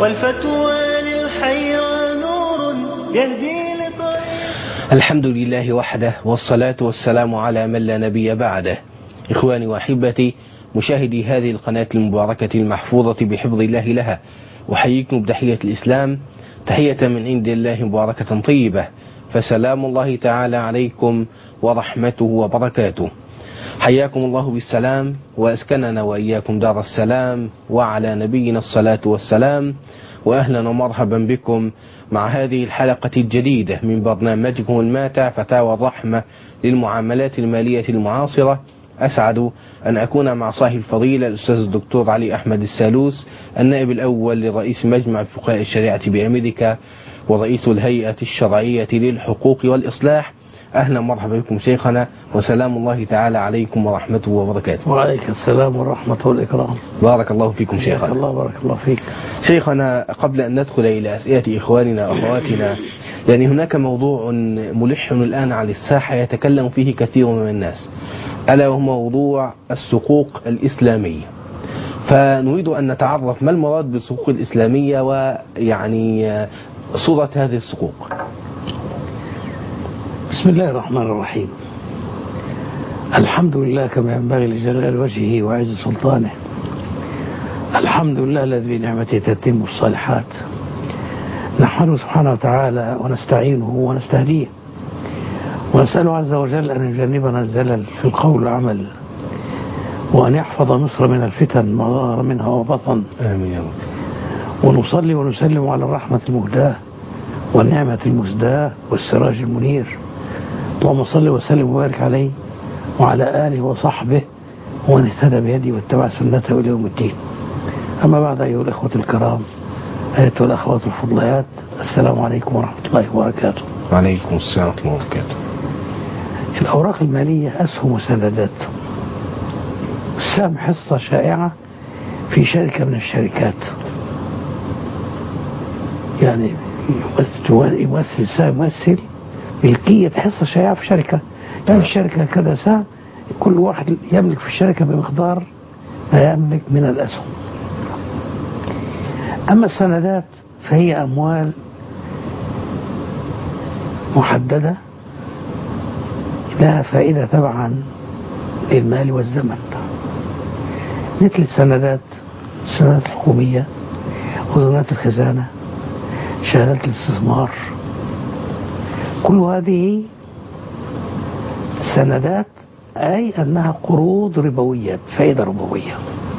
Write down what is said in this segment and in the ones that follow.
والفتوى للحيرى نور يهدي لطريق. الحمد لله وحده، والصلاة والسلام على من لا نبي بعده. إخواني وأحبتي مشاهدي هذه القناة المباركة المحفوظة بحفظ الله لها، أحييكم بتحية الإسلام، تحية من عند الله مباركة طيبة، فسلام الله تعالى عليكم ورحمته وبركاته. حياكم الله بالسلام، وأسكننا وإياكم دار السلام، وعلى نبينا الصلاة والسلام. وأهلا ومرحبا بكم مع هذه الحلقة الجديدة من برنامجكم الماتع فتاوى الرحمة للمعاملات المالية المعاصرة. أسعد أن أكون مع صاحب الفضيلة الأستاذ الدكتور علي أحمد السالوس، النائب الأول لرئيس مجمع فقهاء الشريعة بأمريكا ورئيس الهيئة الشرعية للحقوق والإصلاح. أهلا مرحبا بكم شيخنا، وسلام الله تعالى عليكم ورحمته وبركاته. وعليك السلام ورحمة والإكرام. بارك الله فيكم شيخنا. الله بارك الله فيك شيخنا، قبل أن ندخل إلى أسئلة إخواننا وأخواتنا، يعني هناك موضوع ملح الآن على الساحة يتكلم فيه كثير من الناس، ألا وهو موضوع السقوق الإسلامية. فنريد أن نتعرف ما المراد بالسقوق الإسلامية، ويعني صورة هذه السقوق. بسم الله الرحمن الرحيم. الحمد لله كما ينبغي لجلال وجهه وعز سلطانه. الحمد لله الذي بنعمته تتم الصالحات. نحمده سبحانه وتعالى ونستعينه ونستهديه، ونسأله عز وجل أن يجنبنا الزلل في القول والعمل، وأن يحفظ مصر من الفتن ما ظهر منها وبطن. آمين يا رب. ونصلي ونسلم على الرحمة المهداة والنعمة المزداة والسراج المنير. اللهم صل وسلم وبارك عليه وعلى آله وصحبه ومن اهتدى بهديه واتبع سنته إلى يوم الدين. أما بعد، أيها الأخوة الكرام، أيها الأخوات الفضليات، السلام عليكم ورحمة الله وبركاته. وعليكم السلام ورحمة الله وبركاته. الأوراق المالية أسهم وسندات. السهم حصة شائعة في شركة من الشركات، يعني يمثل ملكية حصة شائعة في شركة. يعني الشركة كذا سهم، كل واحد يملك في الشركة بمقدار ما يملك من الأسهم. أما السندات فهي أموال محددة لها فائدة تبعا للمال والزمن، مثل السندات الحكومية، خزانات الخزانة، شهادات الاستثمار. كل هذه سندات، أي أنها قروض ربوية، فائدة ربوية.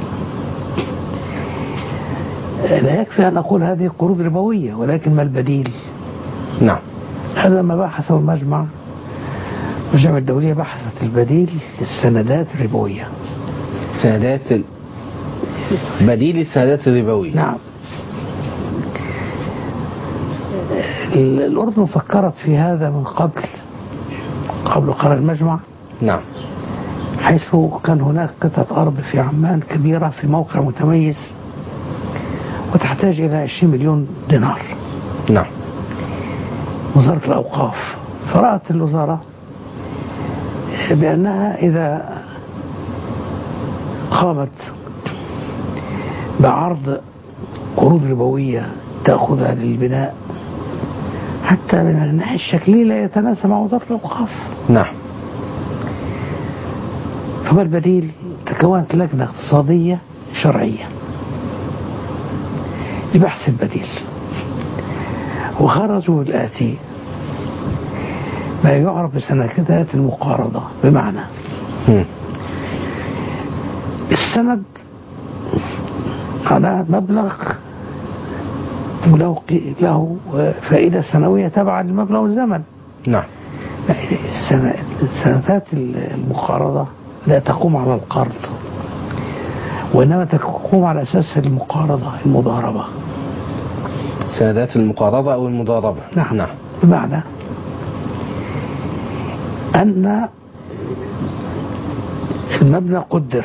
لا يكفي أن أقول هذه قروض ربوية، ولكن ما البديل؟ نعم. هذا ما بحثه المجمع الدولية، بحثت البديل للسندات الربوية. بديل السندات الربوية. نعم. الأردن فكرت في هذا من قبل قرار المجمع. نعم. حيث كان هناك قطعة أرض في عمان كبيرة في موقع متميز، وتحتاج إلى 20 مليون دينار. نعم. وزارة الأوقاف فرأت الوزارة بأنها إذا قامت بعرض قروض ربوية تأخذها للبناء، حتى من الناحية الشكلية لا يتناسب مع وزارة الأوقاف. نعم. فما البديل؟ تكونت لجنة اقتصادية شرعية لبحث البديل، وخرجوا الآتي: ما يعرف بسندات المقارضة. بمعنى السند على مبلغ له فائدة سنوية تبعا للمبلغ والزمن. نعم. السندات المقارضة لا تقوم على القرض، وإنما تقوم على أساس المضاربة. سندات المقارضة أو المضاربة. نعم. نعم. بمعنى أن المبنى قدر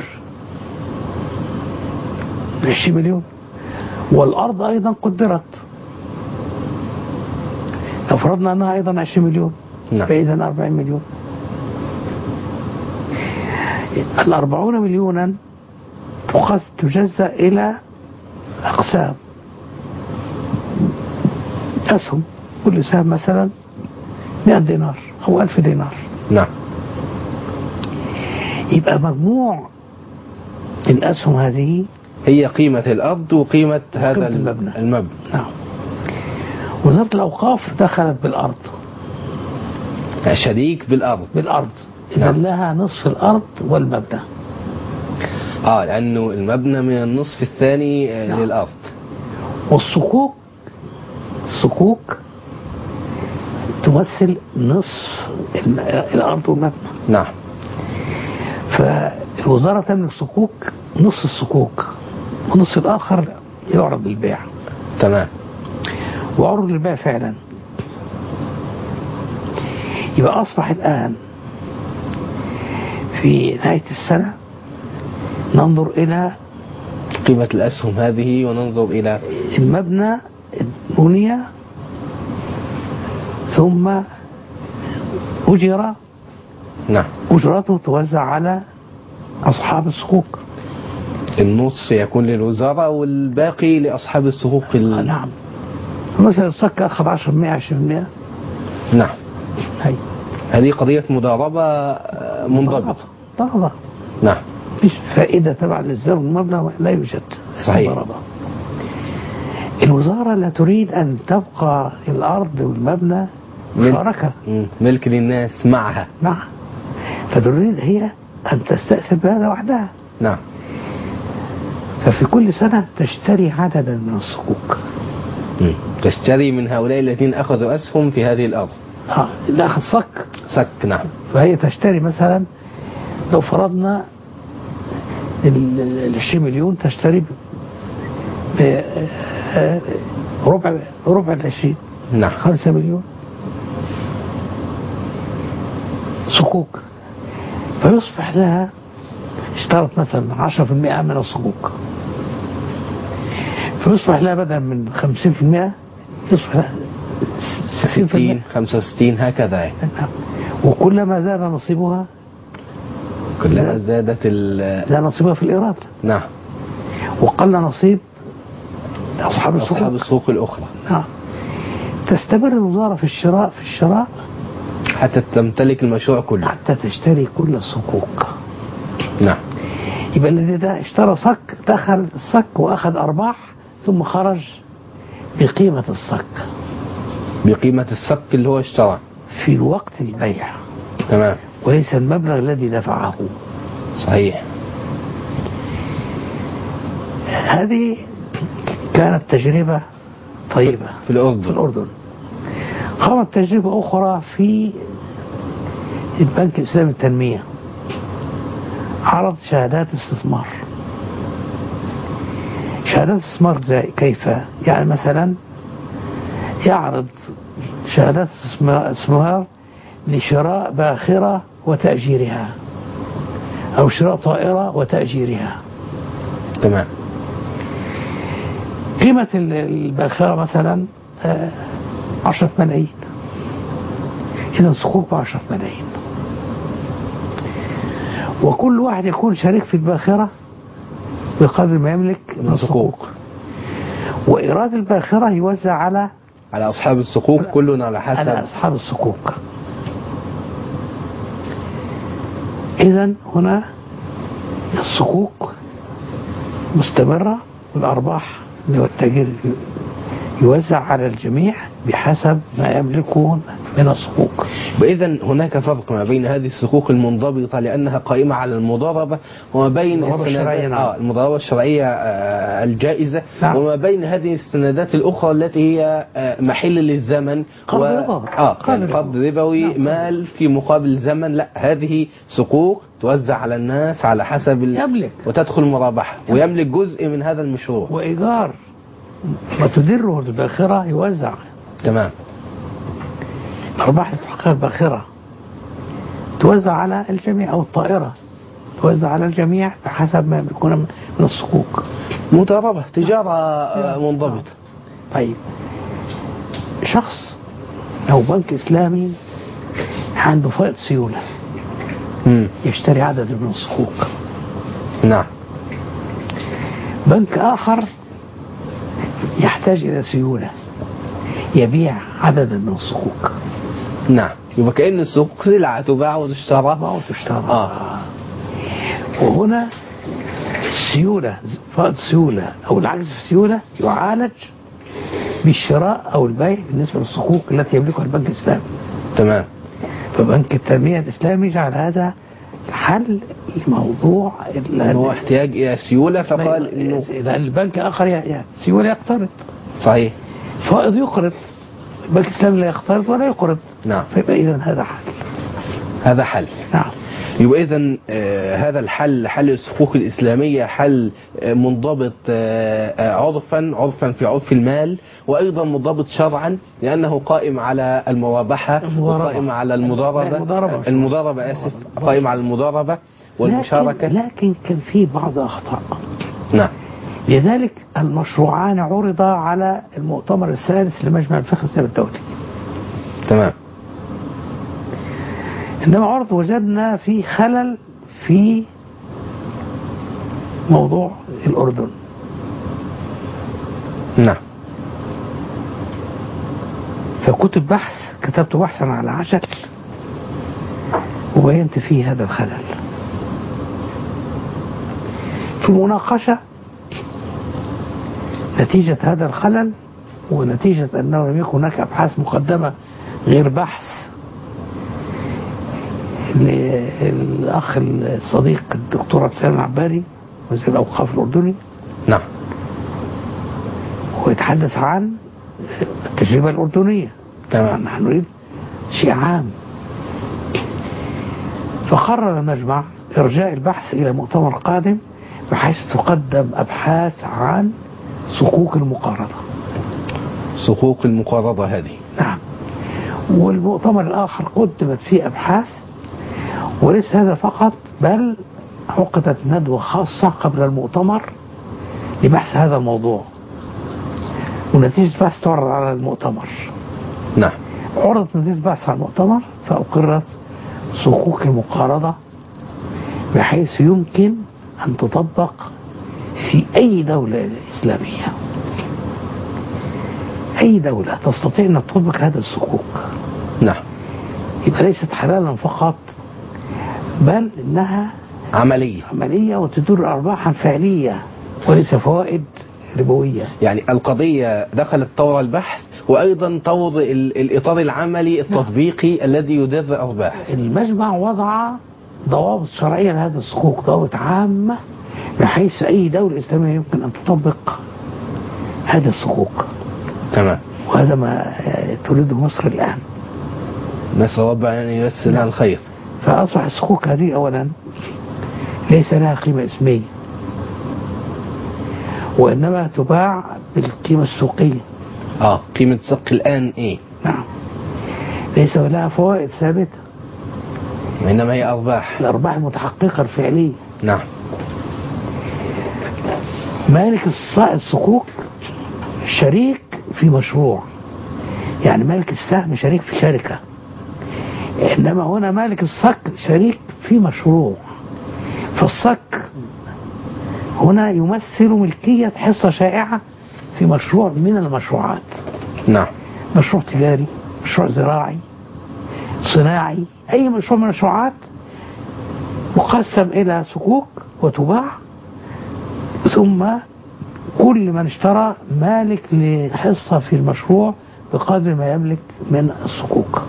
20 مليون، والأرض أيضا قدرت، لو فرضنا أنها أيضا 20 مليون، نعم. فإذا 40 مليون. 40 مليونا تجزأ إلى أقسام: أسهم، كل سهم مثلا 100 دينار أو 1000 دينار. نعم. يبقى مجموع الأسهم هذه هي قيمة الأرض وقيمة هذا المبنى. نعم. وزارة الأوقاف دخلت بالأرض، شريك بالأرض. إذا لها نصف الأرض والمبنى. لأنه المبنى من النصف الثاني للأرض. والصكوك تمثل نصف الأرض والمبنى. نعم. فالوزارة تملك صكوك، نصف الصكوك، والنصف الآخر يعرض للبيع. تمام. وعرض للبيع فعلا. يبقى أصبح الآن في نهاية السنة ننظر إلى قيمة الأسهم هذه وننظر إلى المبنى بني ثم أجر. نعم. أجرته توزع على أصحاب الصكوك. النص يكون للوزارة والباقي لأصحاب الصكوك. نعم. مثلا الصك أخذ 10% 20%. نعم. هذه قضية مضاربة منضبطة. نعم. مفيش فائدة تبع للزر المبنى، لا يوجد. صحيح. مضاربة. الوزارة لا تريد أن تبقى الأرض والمبنى مشاركة، ملك للناس معها. فتريد هي أن تستأثر بهذا وحدها. نعم. ففي كل سنة تشتري عددا من الصكوك. تشتري من هؤلاء الذين أخذوا أسهم في هذه الأرض. اللي أخذ صك. نعم. فهي تشتري مثلا، لو فرضنا 20 مليون تشتري ربع 20. نعم. 5 مليون صكوك. فيصبح لها، اشترت مثلا 10% من الصكوك، فيصبح لها بدل من 50% يصبح لها 60 65 هكذا. وكلما زاد نصيبها كلما زاد نصيبها في الإيراد. نعم. وقل نصيب أصحاب السوق الأخرى. نعم. تستمر الوزارة في الشراء حتى تمتلك المشروع كله، حتى تشتري كل الصكوك. نعم. يبقى الذي ده اشترى صك، دخل الصك وأخذ أرباح، ثم خرج بقيمة الصك، بقيمة الصك اللي هو اشترى في وقت البيع. تمام. وليس المبلغ الذي دفعه. صحيح. هذه كانت تجربة طيبة في الأردن. قامت تجربة أخرى في البنك الإسلامي للتنمية، عرض شهادات استثمار. شهادات استثمار كيف؟ يعني مثلا يعرض شهادات استثمار لشراء باخرة وتأجيرها، أو شراء طائرة وتأجيرها. تمام. قيمة الباخرة مثلا 10 ملايين، إذا صكوك 10 ملايين، وكل واحد يكون شريك في الباخرة بقدر ما يملك من صكوك. وإيراد الباخرة يوزع على أصحاب الصكوك، كلنا على حسب أصحاب الصكوك. إذن هنا الصكوك مستمرة، والأرباح اللي هو التاجر يوزع على الجميع بحسب ما يملكون من الصكوك. إذن هناك فرق ما بين هذه الصكوك المنضبطة لأنها قائمة على المضاربة، وما بين المضاربة الشرعية الجائزة. نعم. وما بين هذه السندات الأخرى التي هي محل للزمن، قرض ربوي. نعم. مال في مقابل زمن. لا، هذه صكوك توزع على الناس على حسب يملك، وتدخل مرابحة، ويملك جزء من هذا المشروع، وإيجار ما تدره الباخرة يوزع. تمام. أرباح تحقق الباخرة توزع على الجميع، أو الطائرة توزع على الجميع بحسب ما يكون من الصكوك. مضاربة، تجارة منضبطة. طيب، شخص أو بنك إسلامي عنده فائض سيولة، يشتري عدد من الصكوك. نعم. بنك آخر يحتاج إلى سيولة، يبيع عددا من الصكوك. نعم، يبقى كأن السوق سلعة تباع وتشترى. وهنا السيولة، فائض السيولة أو العجز في السيولة يعالج بالشراء أو البيع بالنسبة للصكوك التي يملكها البنك الإسلامي. تمام. فبنك التنمية الإسلامي جعل هذا حل لموضوع هو احتياج إلى سيولة، فقال إنه لأن البنك آخر سيولة يقترض. صحيح. فائض يقرض، البنك الإسلامي لا يقترض ولا يقرض. نعم. فيبقى إذن هذا حل. هذا حل. نعم. يبقى إذن هذا الحل، حل الصكوك الإسلامية، حل منضبط عرفا في عرف المال، وأيضا منضبط شرعا لأنه قائم على المرابحة وقائم على المضاربة قائم على المضاربة والمشاركة. لكن كان في بعض أخطاء. نعم. لذلك المشروعان عرضا على المؤتمر الثالث لمجمع الفقه الإسلامي الدولي. تمام. إنما عرض وجدنا في خلل في موضوع الأردن. نعم. فكتب بحث، كتبت بحثا على عجل وبينت فيه هذا الخلل. في مناقشة نتيجة هذا الخلل ونتيجة أنه لم يكن هناك أبحاث مقدمة غير بحث للأخ الصديق الدكتور عبد السلام العباري وزير الأوقاف الأردني. نعم. هو يتحدث عن التجربة الأردنية. تمام. نحن نريد شيء عام. فقرر المجمع إرجاء البحث إلى مؤتمر قادم بحيث تقدم أبحاث عن صكوك المقارضة. صكوك المقارضة هذه. نعم. والمؤتمر الآخر قدمت فيه أبحاث، وليس هذا فقط بل عقدت ندوة خاصة قبل المؤتمر لبحث هذا الموضوع، ونتيجة بحث تعرض على المؤتمر. نعم. عرضت نتيجة بحث على المؤتمر فأقرت صكوك المقارضة بحيث يمكن أن تطبق في أي دولة إسلامية. أي دولة تستطيع أن تطبق هذا الصكوك. نعم. يبقى ليست حلالا فقط بل إنها عملية وتدور أرباحا فعلية وليس فوائد ربوية. يعني القضية دخلت طور البحث وأيضا طور الإطار العملي التطبيقي الذي يدر أرباح. المجمع وضع ضوابط شرعية لهذا الصكوك، ضوابط عامة بحيث أي دولة إسلامية يمكن أن تطبق هذا الصكوك. تمام. وهذا ما تريده مصر الآن. نسأل ربنا أن ييسر لنا الخير. فأصبح الصكوك هذه أولا ليس لها قيمة اسمية، وإنما تباع بالقيمة السوقية. قيمة السوق الآن إيه؟ نعم. ليس لها فوائد ثابتة، وإنما هي أرباح. الأرباح المتحققة الفعلية. نعم. مالك الصكوك شريك في مشروع، يعني مالك السهم شريك في شركة، إنما هنا مالك الصك شريك في مشروع. فالصك هنا يمثل ملكية حصة شائعة في مشروع من المشروعات. نعم. مشروع تجاري، مشروع زراعي، صناعي، أي مشروع من المشروعات مقسم إلى صكوك وتباع، ثم كل من اشترى مالك لحصة في المشروع بقدر ما يملك من الصكوك.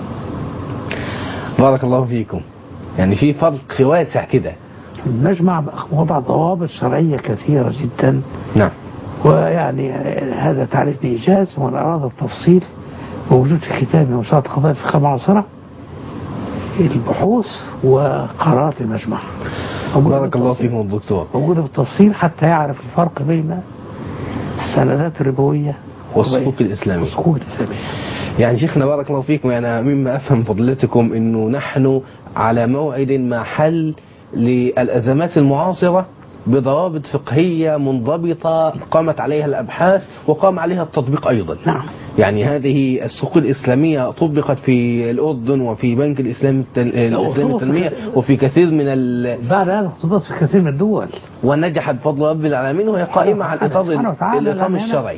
بارك الله فيكم. يعني في فرق واسع كده. المجمع وضع ضوابط شرعية كثيرة جدا. نعم. ويعني هذا تعريف بإيجاز، ومن أراد التفصيل موجود في كتاب موسوعة قضايا الفقه المعاصرة البحوث وقرارات المجمع. بارك الله فيكم الدكتور. موجودة بالتفصيل حتى يعرف الفرق بين السندات الربوية والصكوك الإسلامية. يعني شيخنا بارك الله فيكم، يعني مما أفهم فضلتكم أنه نحن على موعد مع حل للأزمات المعاصرة بضوابط فقهية منضبطة قامت عليها الأبحاث وقام عليها التطبيق أيضا. نعم. يعني هذه الصكوك الإسلامية طبقت في الأردن وفي بنك الإسلام التنمية وفي كثير من بعد هذا طبقت في كثير من الدول ونجحت بفضل رب العالمين، وهي قائمة على الإطار الشرعي.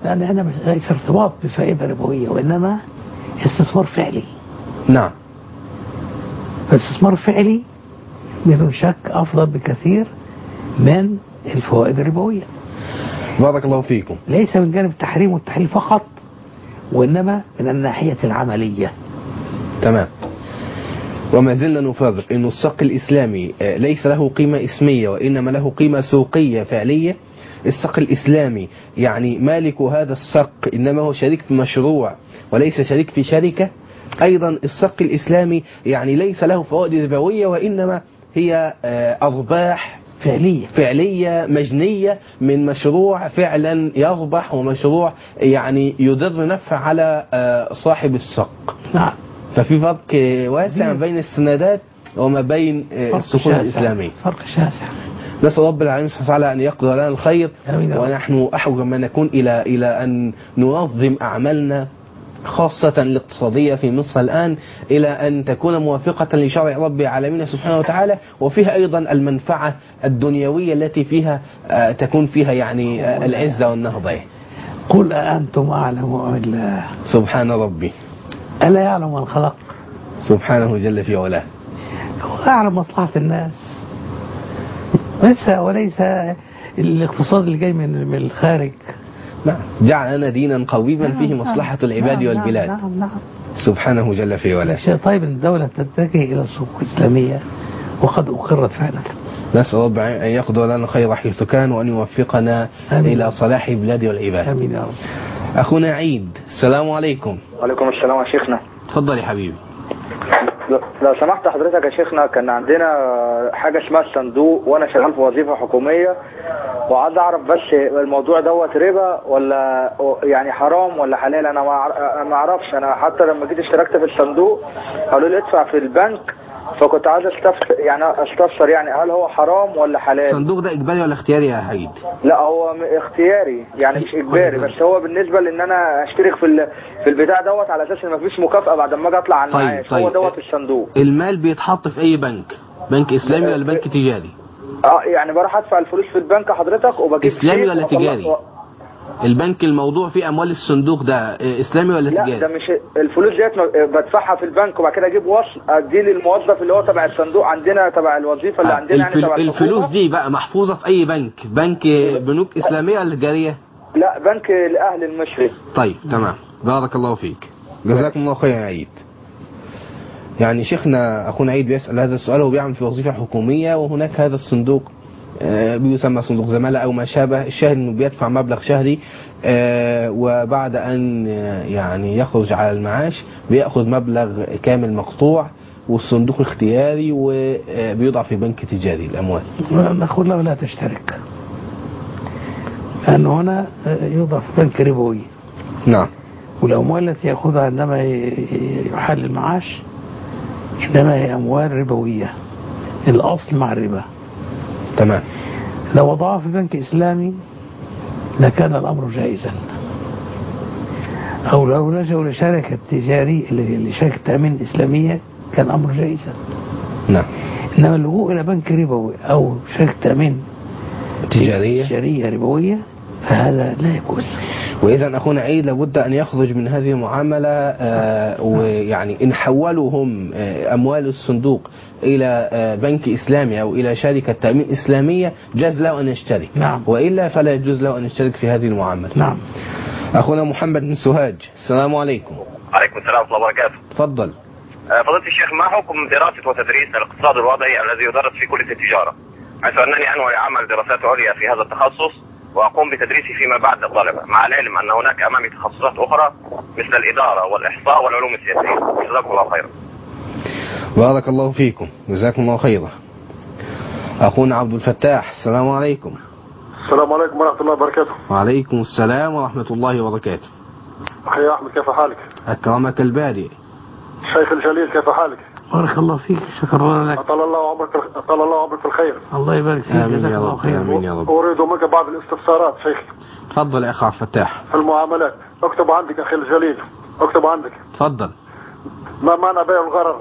لأن هنا ليس ارتباط بفائدة ربوية، وإنما استثمار فعلي. نعم. فالاستثمار الفعلي بدون شك أفضل بكثير من الفوائد الربوية. بارك الله فيكم. ليس من جانب التحريم والتحليل فقط، وإنما من الناحية العملية. تمام. وما زلنا نفرق أن الصك الإسلامي ليس له قيمة اسمية، وإنما له قيمة سوقية فعلية. الصك الإسلامي يعني مالك هذا الصك إنما هو شريك في مشروع وليس شريك في شركة. أيضا الصك الإسلامي يعني ليس له فوائد ربوية، وإنما هي أرباح فعلية مجنية من مشروع فعلا يربح، ومشروع يعني يضر نفع على صاحب الصك. نعم. ففي فرق واسع بين السندات وما بين الصكوك الإسلامية. فرق شاسع. نسأل رب العالمين سبحانه وتعالى أن يقدر لنا الخير، ونحن أحوج ما نكون إلى أن ننظم أعمالنا خاصة الاقتصادية في مصر الآن إلى أن تكون موافقة لشرع رب العالمين سبحانه وتعالى، وفيها أيضا المنفعة الدنيوية التي فيها تكون فيها يعني العزة والنهضة. قل أأنتم أعلم أم الله؟ سبحان ربي. ألا يعلم من خلق؟ سبحانه جل في علاه. هو أعلم مصلحة الناس وليس الاقتصاد اللي جاي من الخارج. نعم. جعل لنا دينا قويما فيه مصلحة العباد والبلاد. نعم. سبحانه جل في علاه. شيء طيب أن الدولة تتجه إلى السوق الإسلامية، وقد أقرت فعلا. نسأل رب أن يقدر لنا خير حيث كان، وأن يوفقنا إلى صلاح البلاد والعباد. آمين يا رب. أخونا عيد، السلام عليكم. وعليكم السلام يا شيخنا. تفضل يا حبيبي. لو سمحت حضرتك يا شيخنا، كان عندنا حاجة اسمها الصندوق، وانا شغال في وظيفة حكومية، وعايز اعرف بس الموضوع دوت ربا ولا يعني حرام ولا حلال. انا ما اعرفش. انا حتى لما جيت اشتركت في الصندوق قالوا لي ادفع في البنك، فكنت عايز استفسر يعني هل هو حرام ولا حلال. الصندوق ده اجباري ولا اختياري يا عيد؟ لا هو اختياري، يعني مش اجباري، بس هو بالنسبه لان انا اشترك في البتاع دوت على اساس ان مفيش مكافاه بعد ما اجي اطلع على المعاش. هو دوت الصندوق. المال بيتحط في اي بنك؟ بنك اسلامي ولا بنك تجاري؟ يعني بروح ادفع الفلوس في البنك حضرتك وبجيب اسلامي ولا تجاري؟ البنك الموضوع فيه اموال الصندوق ده اسلامي ولا تجاري؟ لا ده مش الفلوس ديت بدفعها في البنك، وبعد كده اجيب وصل اديه للموظف اللي هو تبع الصندوق عندنا، تبع الوظيفه اللي عندنا يعني تبع الفلوس دي بقى محفوظه في اي بنك بنوك اسلاميه ولا تجاريه؟ لا بنك لاهل المشرق. طيب تمام، بارك الله فيك، جزاكم الله خير يا عيد. يعني شيخنا اخونا عيد بيسأل هذا السؤال، وهو بيعمل في وظيفة حكومية، وهناك هذا الصندوق بيسمى صندوق زمالة او ما شابه. الشاهد انه بيدفع مبلغ شهري، وبعد ان يعني يخرج على المعاش بيأخذ مبلغ كامل مقطوع، والصندوق اختياري وبيوضع في بنك تجاري الاموال. نقول له لا تشترك، لأن هنا يوضع في بنك ربوي. نعم. والأموال التي يأخذها عندما يحل المعاش إنما هي أموال ربوية، الأصل مع الربا. تمام. لو وضعها في بنك إسلامي لكان الأمر جائزا، أو لو لجأوا لشركة تجارية لشركة تأمين إسلامية كان الأمر جائزا. نعم. إنما اللجوء إلى بنك ربوي أو شركة تأمين تجارية ربوية فهذا لا يجوز. وإذا أخونا عيد لابد أن يخرج من هذه المعاملة، ويعني إن حولوا هم أموال الصندوق إلى بنك إسلامي أو إلى شركة تأمين إسلامية جاز له أن يشترك. نعم. وإلا فلا يجوز له أن يشترك في هذه المعاملة. نعم. أخونا محمد بن سوهاج، السلام عليكم. عليكم السلام ورحمة الله وبركاته. تفضل. فضيلة الشيخ، ما حكم دراسة وتدريس الاقتصاد الوضعي الذي يدرس في كلية التجارة، حيث أنني أنوي أعمل دراسات عليا في هذا التخصص وأقوم بتدريسه فيما بعد للطلبة، مع العلم أن هناك أمامي تخصصات أخرى مثل الإدارة والإحصاء والعلوم السياسية. جزاكم الله خيرا. بارك الله فيكم، جزاكم الله خيرا. أخونا عبد الفتاح، السلام عليكم. السلام عليكم ورحمة الله وبركاته. وعليكم السلام ورحمة الله وبركاته. أخي أحمد، كيف حالك؟ أكرمك البارئ. الشيخ الجليل، كيف حالك؟ بارك الله فيك، شكرا لك. أطال الله عمرك في الخير. الله يبارك فيك، آمين يا رب. آمين يا رب. أريد منك بعض الاستفسارات شيخ. تفضل يا أخي عبد الفتاح. في المعاملات. اكتب عندك أخي الجليل، اكتب عندك. تفضل. ما معنى بيع الغرر؟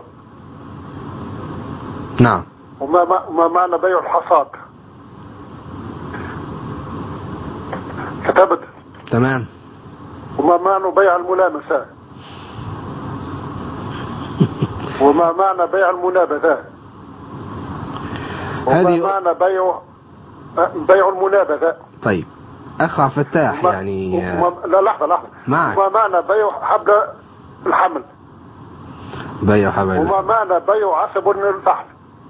نعم. وما معنى بيع الحصاد؟ كتبت. تمام. وما معنى بيع الملامسة؟ وما معنى بيع المنابذة؟ وما معنى بيع المنابذة؟ طيب أخ عبد الفتاح يعني لا لحظة معك. وما معنى بيع حبل الحمل؟ بيع حبل. وما معنى بيع عصب الفحل؟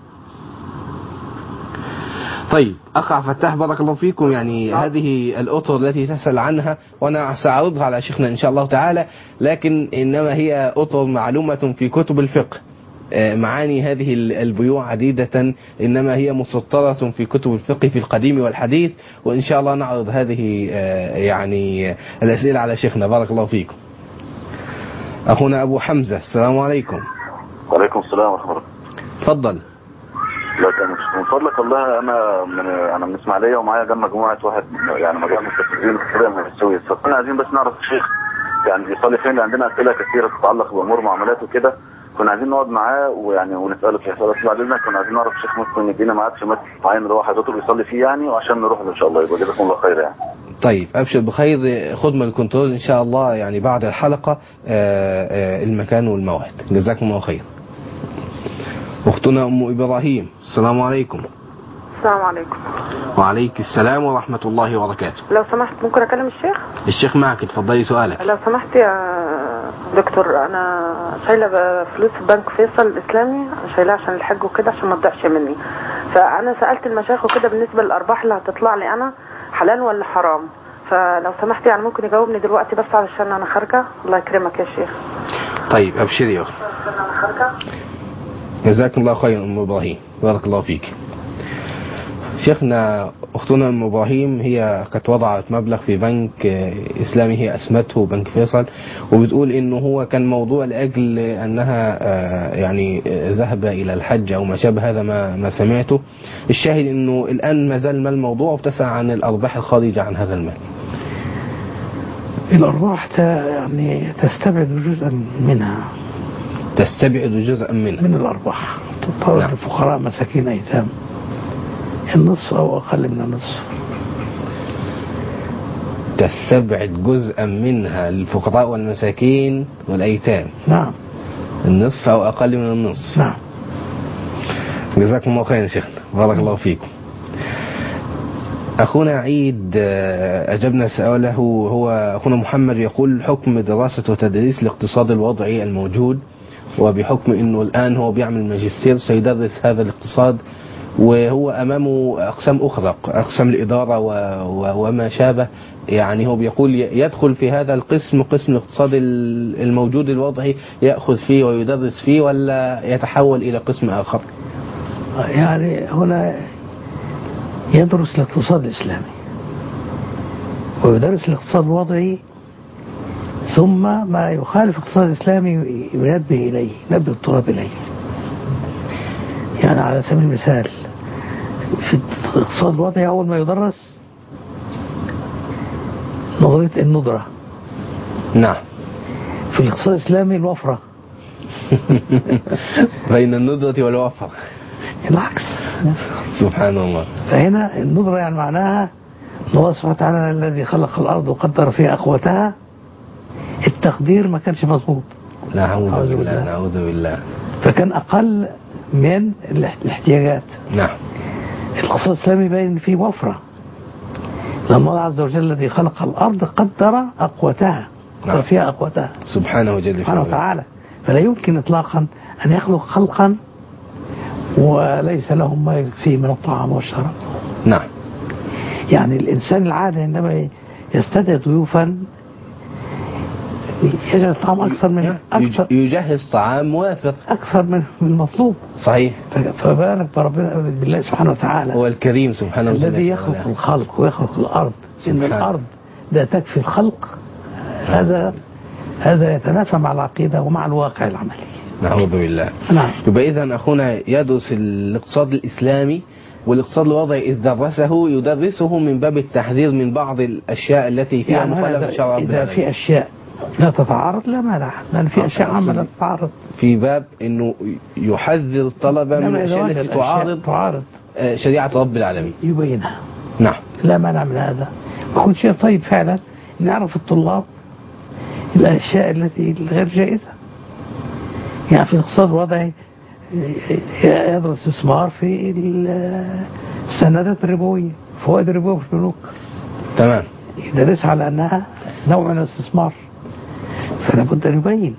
طيب أخ عبد الفتاح بارك الله فيكم، يعني هذه الأطر التي تسأل عنها وأنا سأعرضها على شيخنا إن شاء الله تعالى، لكن إنما هي أطر معلومة في كتب الفقه. معاني هذه البيوع عديدة، إنما هي مسطرة في كتب الفقه في القديم والحديث، وإن شاء الله نعرض هذه يعني الأسئلة على شيخنا. بارك الله فيكم. أخونا أبو حمزة، السلام عليكم. وعليكم السلام ورحمة الله. تفضل. لا من فضلك والله أنا من إسماعيلية ومعايا جنب مجموعة واحد يعني مجموعة مستفيدين من السويس، فكنا عايزين بس نعرف الشيخ يعني بيصلي فين، عندنا أسئلة كثيرة تتعلق بأمور معاملات وكده، كنا عايزين نقعد معاه ويعني ونسأله في حسابات بعد إذنك. كنا عايزين نعرف الشيخ ممكن يدينا ميعاد في مسجد معين اللي هو حضرته بيصلي فيه يعني، وعشان نروح إن شاء الله. يبقى جزاكم الله خير يعني. طيب أبشر بخير، خد من الكنترول إن شاء الله يعني بعد الحلقة المكان والموعد. جزاكم الله خير. أختنا أم إبراهيم، السلام عليكم. السلام عليكم. وعليك السلام ورحمة الله وبركاته. لو سمحت ممكن أكلم الشيخ؟ الشيخ معك، اتفضلي سؤالك. لو سمحت يا دكتور، أنا شايلة فلوس في بنك فيصل الإسلامي، شايلها عشان الحج وكده عشان ما تضيعش مني، فأنا سألت المشايخ وكده بالنسبة للأرباح اللي هتطلع لي أنا حلال ولا حرام، فلو سمحت يعني ممكن يجاوبني دلوقتي بس علشان أنا خارجة. الله يكرمك يا شيخ. طيب أبشري يا أخت. جزاكم الله خيرا أم إبراهيم، بارك الله فيك. شيخنا أختنا أم إبراهيم هي قد وضعت مبلغ في بنك إسلامي هي أسمته بنك فيصل، وبتقول إنه هو كان موضوع لأجل أنها يعني ذهب إلى الحج أو ما شابه هذا ما سمعته. الشاهد إنه الآن ما زال ما الموضوع، وبتسأل عن الأرباح الخارجة عن هذا المال. الأرباح يعني تستبعد جزءا منها، تستبعد جزءا منها من الأرباح، تضطر للفقراء مساكين أيتام النصف أو أقل من النصف. تستبعد جزءا منها للفقراء والمساكين والأيتام. نعم. النصف أو أقل من النصف. نعم. جزاكم الله خيرا شيخنا، بارك الله فيكم. أخونا عيد أجبنا سؤاله، هو أخونا محمد يقول حكم دراسة وتدريس الاقتصاد الوضعي الموجود، وبحكم أنه الآن هو بيعمل ماجستير سيدرس هذا الاقتصاد، وهو أمامه أقسام أخرى، أقسام الإدارة وما شابه، يعني هو بيقول يدخل في هذا القسم، قسم الاقتصاد الموجود الوضعي، يأخذ فيه ويدرس فيه، ولا يتحول إلى قسم آخر؟ يعني هنا يدرس الاقتصاد الإسلامي ويدرس الاقتصاد الوضعي، ثم ما يخالف الاقتصاد الإسلامي ينبه الطلاب إليه. يعني على سبيل المثال في الاقتصاد الوضعي أول ما يدرس نظرية الندرة. نعم. في الاقتصاد الإسلامي الوفرة. بين الندرة والوفرة العكس. سبحان الله. فهنا الندرة يعني معناها الله سبحانه وتعالى الذي خلق الأرض وقدر فيها أقواتها، التقدير ما كانش مظبوط. نعوذ بالله، نعوذ بالله. فكان أقل من الاحتياجات. نعم. الاقتصاد الإسلامي باين فيه وفرة، لأن الله عز وجل الذي خلق الأرض قدر أقواتها، قدر فيها أقواتها سبحانه وتعالى. فلا يمكن إطلاقا أن يخلق خلقا وليس لهم ما يكفيه من الطعام والشراب. نعم. يعني الإنسان العادي عندما يستدعي ضيوفا يجعل الطعام أكثر يجهز طعام موافق أكثر من المطلوب. صحيح. فبالك بربنا بالله سبحانه وتعالى هو الكريم سبحانه وتعالى الذي يخلق الخلق ويخلق الأرض. إن الأرض لا تكفي الخلق، هذا يتنافى مع العقيدة ومع الواقع العملي. نعوذ بالله. نعم. يبقى إذن أخونا يدرس الاقتصاد الإسلامي، والاقتصاد الوضعي إذ درسه يدرسه من باب التحذير من بعض الأشياء التي فيها يعني مخالفة شرع ربنا. إذا في أشياء لا تتعارض لا مانع، لأن في أشياء عامة لا تتعارض. في باب إنه يحذر الطلبة من الأشياء التي تعارض شريعة رب العالمين، يبينها. نعم. لا مانع من هذا، يكون شيء طيب فعلا، نعرف الطلاب الأشياء التي غير جائزة. يعني في الاقتصاد الوضعي يدرس استثمار في السندات الربوية، فوائد الربوية في البنوك، تمام، يدرسها على أنها نوع من الاستثمار، فلا بد أن يبين.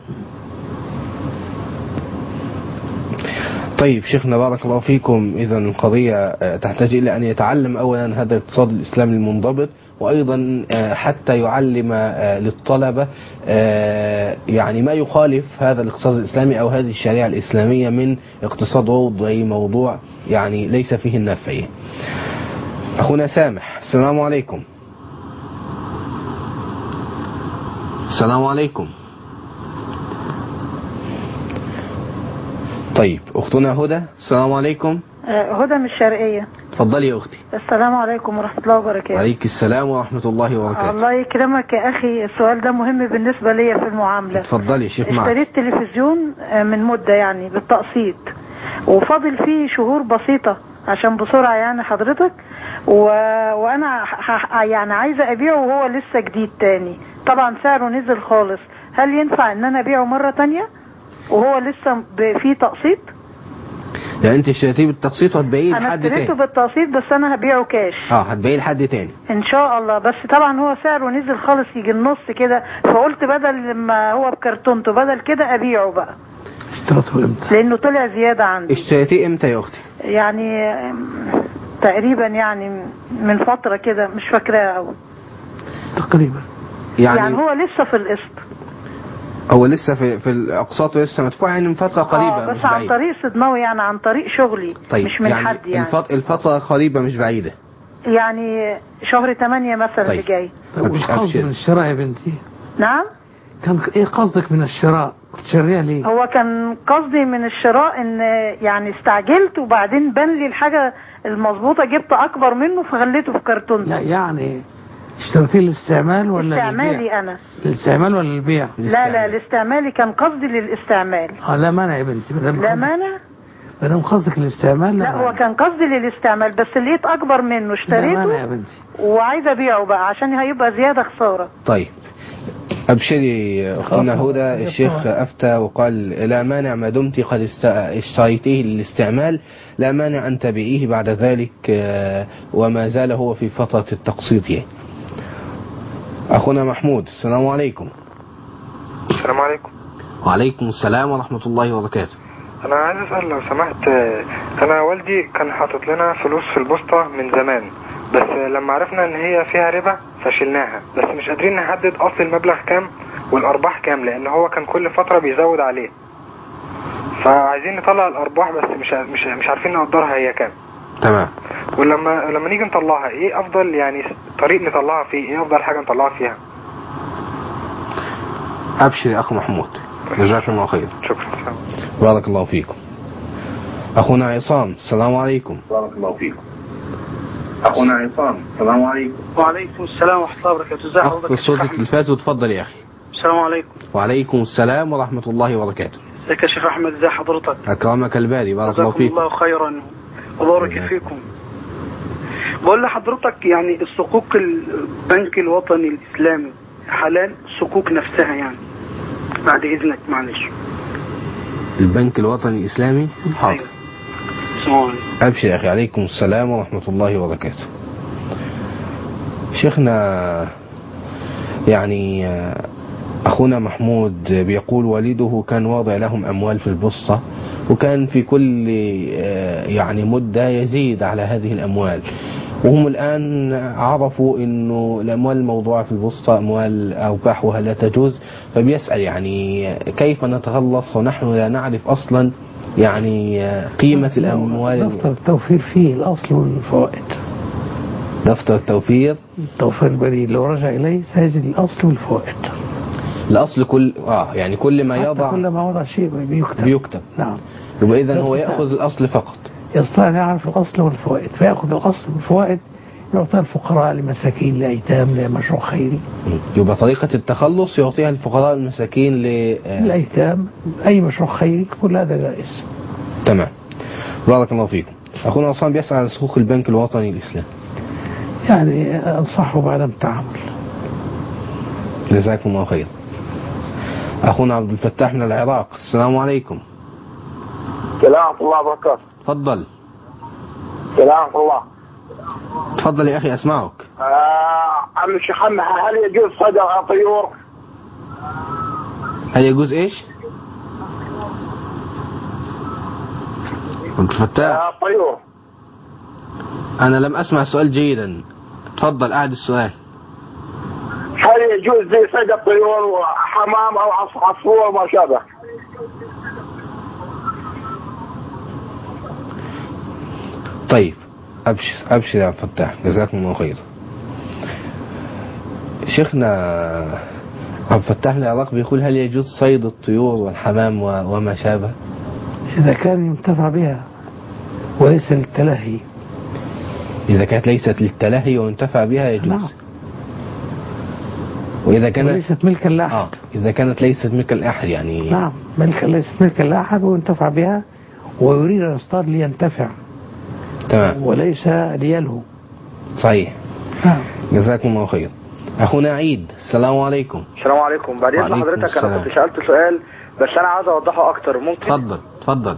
طيب شيخنا بارك الله فيكم، إذا القضية تحتاج إلى أن يتعلم أولا هذا الاقتصاد الإسلامي المنضبط، وأيضا حتى يعلم للطلبة يعني ما يخالف هذا الاقتصاد الإسلامي أو هذه الشريعة الإسلامية من اقتصاد وضعي موضوع يعني ليس فيه النفع. أخونا سامح، السلام عليكم. السلام عليكم. طيب أختنا هدى، السلام عليكم. هدى من الشرقية. تفضلي يا أختي. السلام عليكم ورحمة الله وبركاته. عليك السلام ورحمة الله وبركاته. الله يكرمك يا أخي، السؤال ده مهم بالنسبة لي في المعاملة. تفضلي شيخ معك. اشتريت تلفزيون من مدة يعني بالتقسيط، وفاضل فيه شهور بسيطة عشان بسرعة يعني حضرتك، وأنا يعني عايزة أبيعه وهو لسه جديد تاني، طبعا سعره نزل خالص، هل ينفع إن أنا أبيعه مرة تانية وهو لسه فيه تقسيط؟ يعني انت اشتريتيه بالتقسيط وهتبيعيه لحد تاني؟ انا اشتريته بالتقسيط بس انا هبيعه كاش. هتبيعيه لحد تاني ان شاء الله، بس طبعا هو سعره نزل خالص يجي النص كده، فقلت بدل ما هو بكرتونته بدل كده ابيعه بقى. اشتريته امتى؟ لانه طلع زيادة عندي. اشتريتيه امتى يا اختي؟ يعني تقريبا يعني من فترة كده مش فاكراها قوي. تقريبا يعني هو لسه في القسط، هو لسه في الاقساط لسه مدفوع يعني من فتره قريبه بس مش عن طريق صدماوي، يعني عن طريق شغلي. طيب مش من يعني حد يعني الفتره قريبه مش بعيده، يعني شهر 8 مثلا اللي جاي. طيب قصدك من الشراء يا بنتي؟ نعم. كان ايه قصدك من الشراء؟ كنت شاريها ليه؟ هو كان قصدي من الشراء ان يعني استعجلت وبعدين بان لي الحاجه المظبوطه، جبت اكبر منه فخليته في كرتون. لا يعني اشتريتيه للاستعمال ولا استعمالي للبيع؟ انا. للاستعمال ولا للبيع؟ لا الاستعمالي، كان قصدي للاستعمال. لا مانع يا بنتي، لا مانع. ما دام قصدك الاستعمال لا هو كان قصدي للاستعمال بس لقيت اكبر منه اشتريته. لا مانع يا بنتي، وعايزه ابيعه بقى عشان هيبقى زياده خساره. طيب ابشري اخونا هدى، الشيخ افتى وقال لا مانع ما دمت قد اشتريتيه للاستعمال، لا مانع ان تبيعيه بعد ذلك وما زال هو في فتره التقسيط. اخونا محمود، السلام عليكم. السلام عليكم. وعليكم السلام ورحمه الله وبركاته. انا عايز اسال لو سمحت، انا والدي كان حاطط لنا فلوس في البوسطه من زمان، بس لما عرفنا ان هي فيها ربا فشلناها، بس مش قادرين نحدد اصل المبلغ كام والارباح كام، لان هو كان كل فتره بيزود عليه، فعايزين نطلع الارباح بس مش عارفين نقدرها هي كام. تمام. ولما نيجي نطلعها ايه افضل يعني طريق نطلعها فيه، ايه افضل حاجه نطلعها فيها؟ ابشر يا اخ محمود، جزاكم الله خير. شكرا. بارك الله فيكم. اخونا عصام، السلام عليكم. بارك الله فيكم. اخونا عصام، السلام عليكم. وعليكم السلام ورحمه الله وبركاته. ازي حضرتك؟ اخفض صوت التلفاز وتفضل يا اخي. السلام عليكم. وعليكم السلام ورحمه الله وبركاته. ازيك يا شيخ احمد؟ ازي حضرتك؟ اكرمك الباري، بارك الله فيكم. الله خيرا وبارك فيكم. بقول لحضرتك يعني الصكوك البنك الوطني الاسلامي حلال؟ الصكوك نفسها يعني، بعد اذنك معلش. البنك الوطني الاسلامي، حاضر. أيوة. ابشر يا اخي. عليكم السلام ورحمه الله وبركاته. شيخنا يعني اخونا محمود بيقول والده كان واضع لهم اموال في البوسطه، وكان في كل يعني مده يزيد على هذه الاموال، وهم الآن عرفوا أنه الأموال الموضوعة في البوسطة أموال أرباحها لا تجوز، فبيسأل يعني كيف نتخلص ونحن لا نعرف أصلا يعني قيمة الأموال. دفتر التوفير فيه الأصل والفوائد. دفتر التوفير البريد لو رجع إليه سيجد الأصل والفوائد. الأصل يعني كل ما يضع، كل ما وضع شيء بيكتب. نعم. يبقى إذن هو يأخذ الأصل فقط، يستطيع أن يعرف الأصل والفوائد، فيأخذ الأصل والفوائد يعطيها الفقراء لمساكين لأيتام لمشروع خيري. يبقى طريقة التخلص يعطيها الفقراء المساكين للأيتام، أي مشروع خيري، كل هذا جائز. تمام. بارك الله فيكم. أخونا عصام بيسأل عن صكوك البنك الوطني الإسلامي. يعني أنصحه بعدم التعامل. جزاكم الله خير. أخونا عبد الفتاح من العراق. السلام عليكم. السلام ورحمة الله وبركاته. تفضل. السلام ورحمة الله. تفضل يا أخي أسمعك. عم الشيخ محمد، هل يجوز صيد الطيور؟ هل يجوز إيش؟ عبد الفتاح. الطيور. أنا لم أسمع السؤال جيدا. تفضل أعد السؤال. هل يجوز زي صيد الطيور وحمام أو عصفور وما شابه؟ طيب أبشر يا فتاح، جزاكم الله خير. شيخنا عبد الفتاح من العراق بيقول هل يجوز صيد الطيور والحمام وما شابه؟ إذا كان ينتفع بها وليس للتلهي. إذا كانت ليست للتلهي وينتفع بها يجوز. نعم. وإذا كانت ليست ملكا لأحد. إذا كانت ليست ملكا لأحد يعني. نعم، ليست ملكا لأحد وينتفع بها ويريد أن يصطاد لينتفع. تمام. وليس ليلهو. صحيح. جزاكم الله خير. أخونا عيد. السلام عليكم. السلام عليكم. بعد إذن حضرتك أنا كنت سألت سؤال بس أنا عايز أوضحه أكتر، ممكن؟ تفضل.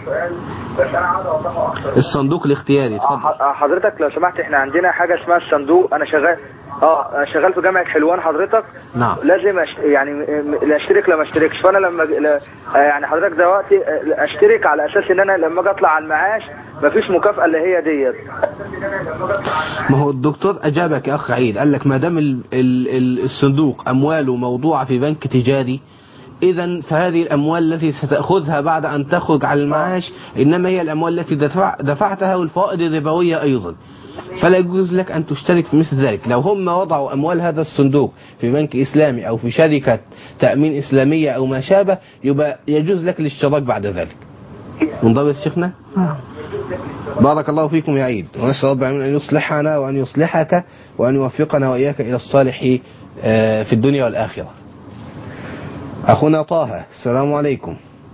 الصندوق الاختياري. اتفضل. حضرتك لو سمحت، احنا عندنا حاجة اسمها الصندوق. أنا شغال في جامعة حلوان حضرتك. نعم. لازم يعني لا اشترك لا ما اشتركش، فانا لما يعني حضرتك دلوقتي اشترك على اساس ان انا لما اجي اطلع على المعاش مفيش مكافأة اللي هي ديت. ما هو الدكتور اجابك يا اخ عيد، قال لك ما دام الصندوق امواله موضوعة في بنك تجاري، إذا فهذه الأموال التي ستأخذها بعد أن تخرج على المعاش إنما هي الأموال التي دفعتها والفوائد الربوية أيضا، فلا يجوز لك أن تشترك في مثل ذلك. لو هم وضعوا أموال هذا الصندوق في بنك إسلامي أو في شركة تأمين إسلامية أو ما شابه يبقى يجوز لك الاشتراك بعد ذلك. منضبط شيخنا؟ بارك الله فيكم يا عيد، ونسأل رب العالمين أن يصلحنا وأن يصلحك وأن يوفقنا وإياك إلى الصالح في الدنيا والآخرة. أخونا طه. السلام عليكم.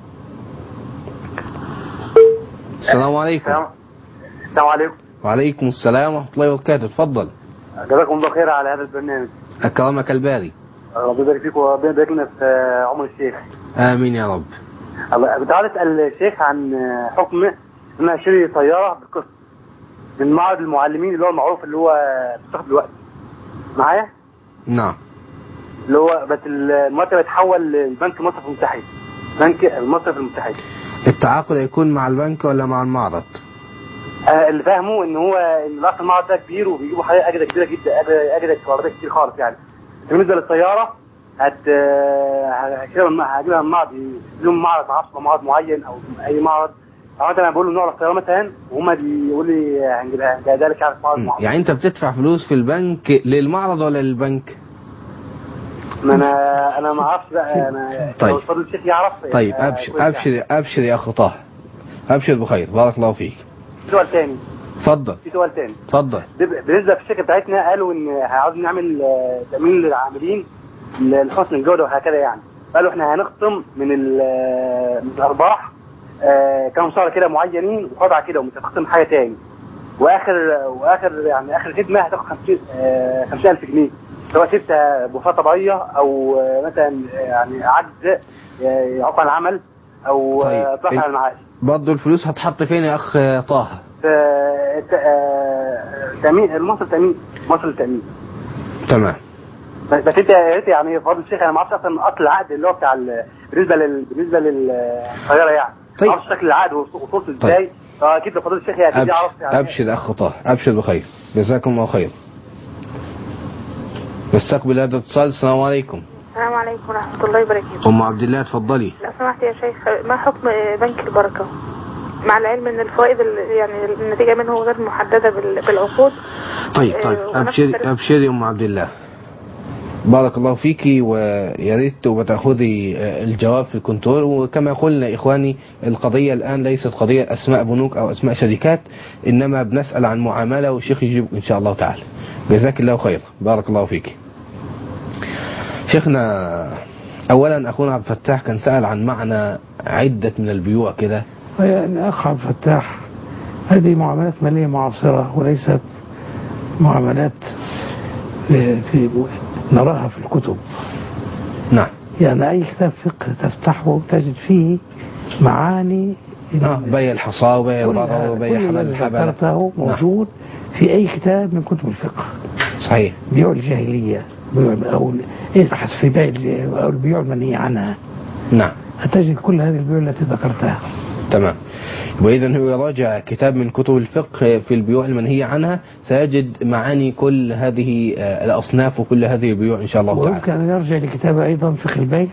السلام عليكم. السلام عليكم. وعليكم السلام ورحمة الله وبركاته. تفضل. جزاكم الله خير على هذا البرنامج. أكرمك الباري. ربنا يبارك فيك وربنا يبارك لنا في عمر الشيخ. آمين يا رب. الله، كنت عايز أسأل الشيخ عن حكم إن أنا أشتري طيارة بالقسط من معرض المعلمين اللي هو المعروف اللي هو بتاخد الوقت معايا؟ نعم. اللي هو بس المرتب يتحول للبنك المصرف المتحد، بنك المصرف المتحد. التعاقد هيكون مع البنك ولا مع المعرض؟ اللي فاهمه ان هو ان راس المعرض ده كبير وبيجيبوا حاجه اجره كبيره جدا، اجره كبيره كتير خالص يعني. بالنسبه للطياره هجيبها من المعرض، لهم معرض معرفش معرض معين او اي معرض، او انا بقول له نوع الطياره مثلا وهم بيقول لي هنجيبها ذلك عارف معرض معين. يعني انت بتدفع فلوس في البنك للمعرض ولا للبنك؟ ما انا ما اعرفش بقى. انا طيب. لو فضل الشيخ يعرف. طيب ابشر يا اخ طه، ابشر بخير. بارك الله فيك. سؤال تاني. اتفضل. في سؤال تاني. اتفضل. بالنسبه في الشركه بتاعتنا قالوا ان عاوزين نعمل تامين للعاملين لحسن الجوده وهكذا يعني. قالوا احنا هنخصم من الارباح كام شهر كده معينين وخدعه كده ومش هتخصم حاجه تاني، واخر يعني اخر خدمه هتاخد 50,000 جنيه سواء سبتها بوفاه طبيعيه او مثلا يعني عجز يعوق عن العمل او اطلاق على المعاش. برضه الفلوس هتحط فين يا اخ طه؟ تامين مصر التامين. تمام. بس انت يعني فضل الشيخ انا ما اعرفش اصلا اصل العقد اللي هو بتاع بالنسبه للطياره يعني. طيب. ما اعرفش شكل العقد وصوصه ازاي. فاكيد فضل الشيخ اكيد يعرف يعني. ابشر اخ طه، ابشر بخير. جزاكم الله خير. نستقبل هذا الاتصال. السلام عليكم. السلام عليكم ورحمة الله وبركاته. أم عبد الله اتفضلي. لو سمحت يا شيخ، ما حكم بنك البركة مع العلم ان الفوائد يعني النتيجة منه غير محددة بالعقود؟ طيب ابشري أم عبد الله. بارك الله فيكي، ويا ريت وتاخذي الجواب في الكنترول. وكما قلنا إخواني، القضية الآن ليست قضية أسماء بنوك أو أسماء شركات، إنما بنسأل عن معاملة والشيخ يجيب إن شاء الله تعالى. جزاك الله خير. بارك الله فيك. شيخنا أولا أخونا عبد الفتاح كان سأل عن معنى عدة من البيوع كده. يعني أخ عبد الفتاح، هذه معاملات مالية معاصرة وليست معاملات في نراها في الكتب. نعم. يعني أي كتاب فقه تفتحه تجد فيه معاني بيع الحصى وبيع البقر وبيع حبل الحبل ذكرته موجود في أي كتاب من كتب الفقه. صحيح. بيوع الجاهلية أو ابحث في بيع أو البيوع المنهي عنها. نعم. هتجد كل هذه البيوع التي ذكرتها. تمام. وإذا هو يراجع كتاب من كتب الفقه في البيوع المنهية عنها سيجد معاني كل هذه الأصناف وكل هذه البيوع إن شاء الله تعالى. ويمكن أن يرجع لكتاب أيضا فقه البيع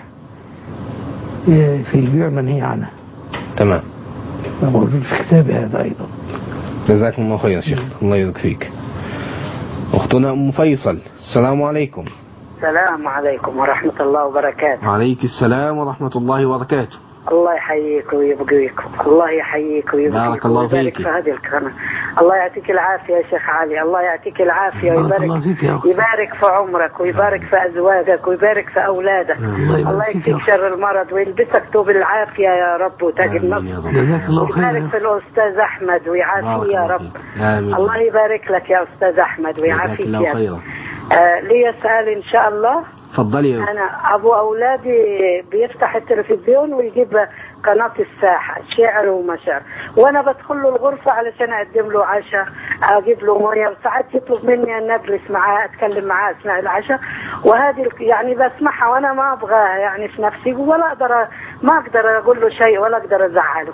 في البيوع المنهية عنها. تمام. موجود في كتاب هذا أيضا. جزاكم الله خير يا شيخ. الله يبارك فيك. أختنا أم فيصل، السلام عليكم. السلام عليكم ورحمة الله وبركاته. وعليك السلام ورحمة الله وبركاته. الله يحييك ويبقيك، الله يحييك ويبقيك. بارك الله فيك. في هذه القناة. الله يعطيك العافية يا شيخ علي، الله يعطيك العافية ويبارك يبارك في عمرك ويبارك في أزواجك ويبارك في أولادك. الله يكفيك شر المرض ويلبسك ثوب العافية يا رب وتاج النصر. يبارك في الأستاذ أحمد ويعافيه يا رب. آمين. الله يبارك لك يا أستاذ أحمد ويعافيك يا رب. لي سؤال إن شاء الله. تفضلي. أنا أبو أولادي بيفتح التلفزيون ويجيب قناة الساحة شعر ومشاعر، وأنا بدخل له الغرفة علشان أقدم له عشاء، أجيب له موية، وساعات يطلب مني أن أجلس معاه أتكلم معاه أثناء العشاء، وهذه يعني بسمعها وأنا ما أبغاها يعني في نفسي، ولا ما أقدر أقول له شيء ولا أقدر أزعله.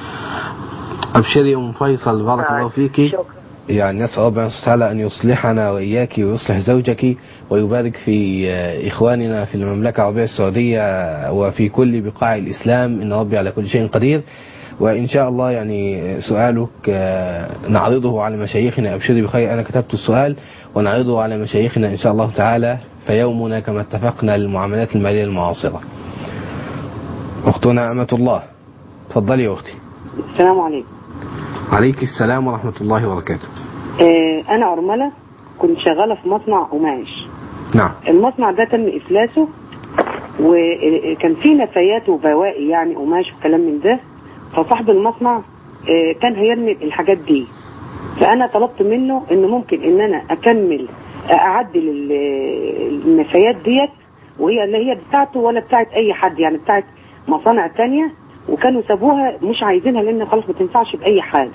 أبشري أم فيصل، بارك الله فيكي. شكرا. يعني نسأل الله سبحانه وتعالى أن يصلحنا وإياك ويصلح زوجك ويبارك في إخواننا في المملكة العربية السعودية وفي كل بقاع الإسلام، إن ربي على كل شيء قدير. وإن شاء الله يعني سؤالك نعرضه على مشايخنا. أبشري بخير، أنا كتبت السؤال ونعرضه على مشايخنا إن شاء الله تعالى في يومنا كما اتفقنا للمعاملات المالية المعاصرة. أختنا أمة الله، تفضلي يا أختي. السلام عليكم. عليك السلام ورحمة الله وبركاته. أنا أرملة، كنت شغالة في مصنع قماش. نعم. المصنع ده تم إفلاسه، وكان فيه نفايات وبواقي يعني قماش وكلام من ده، فصاحب المصنع كان هيرمي الحاجات دي، فأنا طلبت منه إنه ممكن إن أنا أكمل أعدل النفايات ديت، وهي اللي هي بتاعته ولا بتاعت أي حد، يعني بتاعت مصانع تانية، وكانوا سابوها مش عايزينها لأن خلاص ما تنفعش بأي حاجة.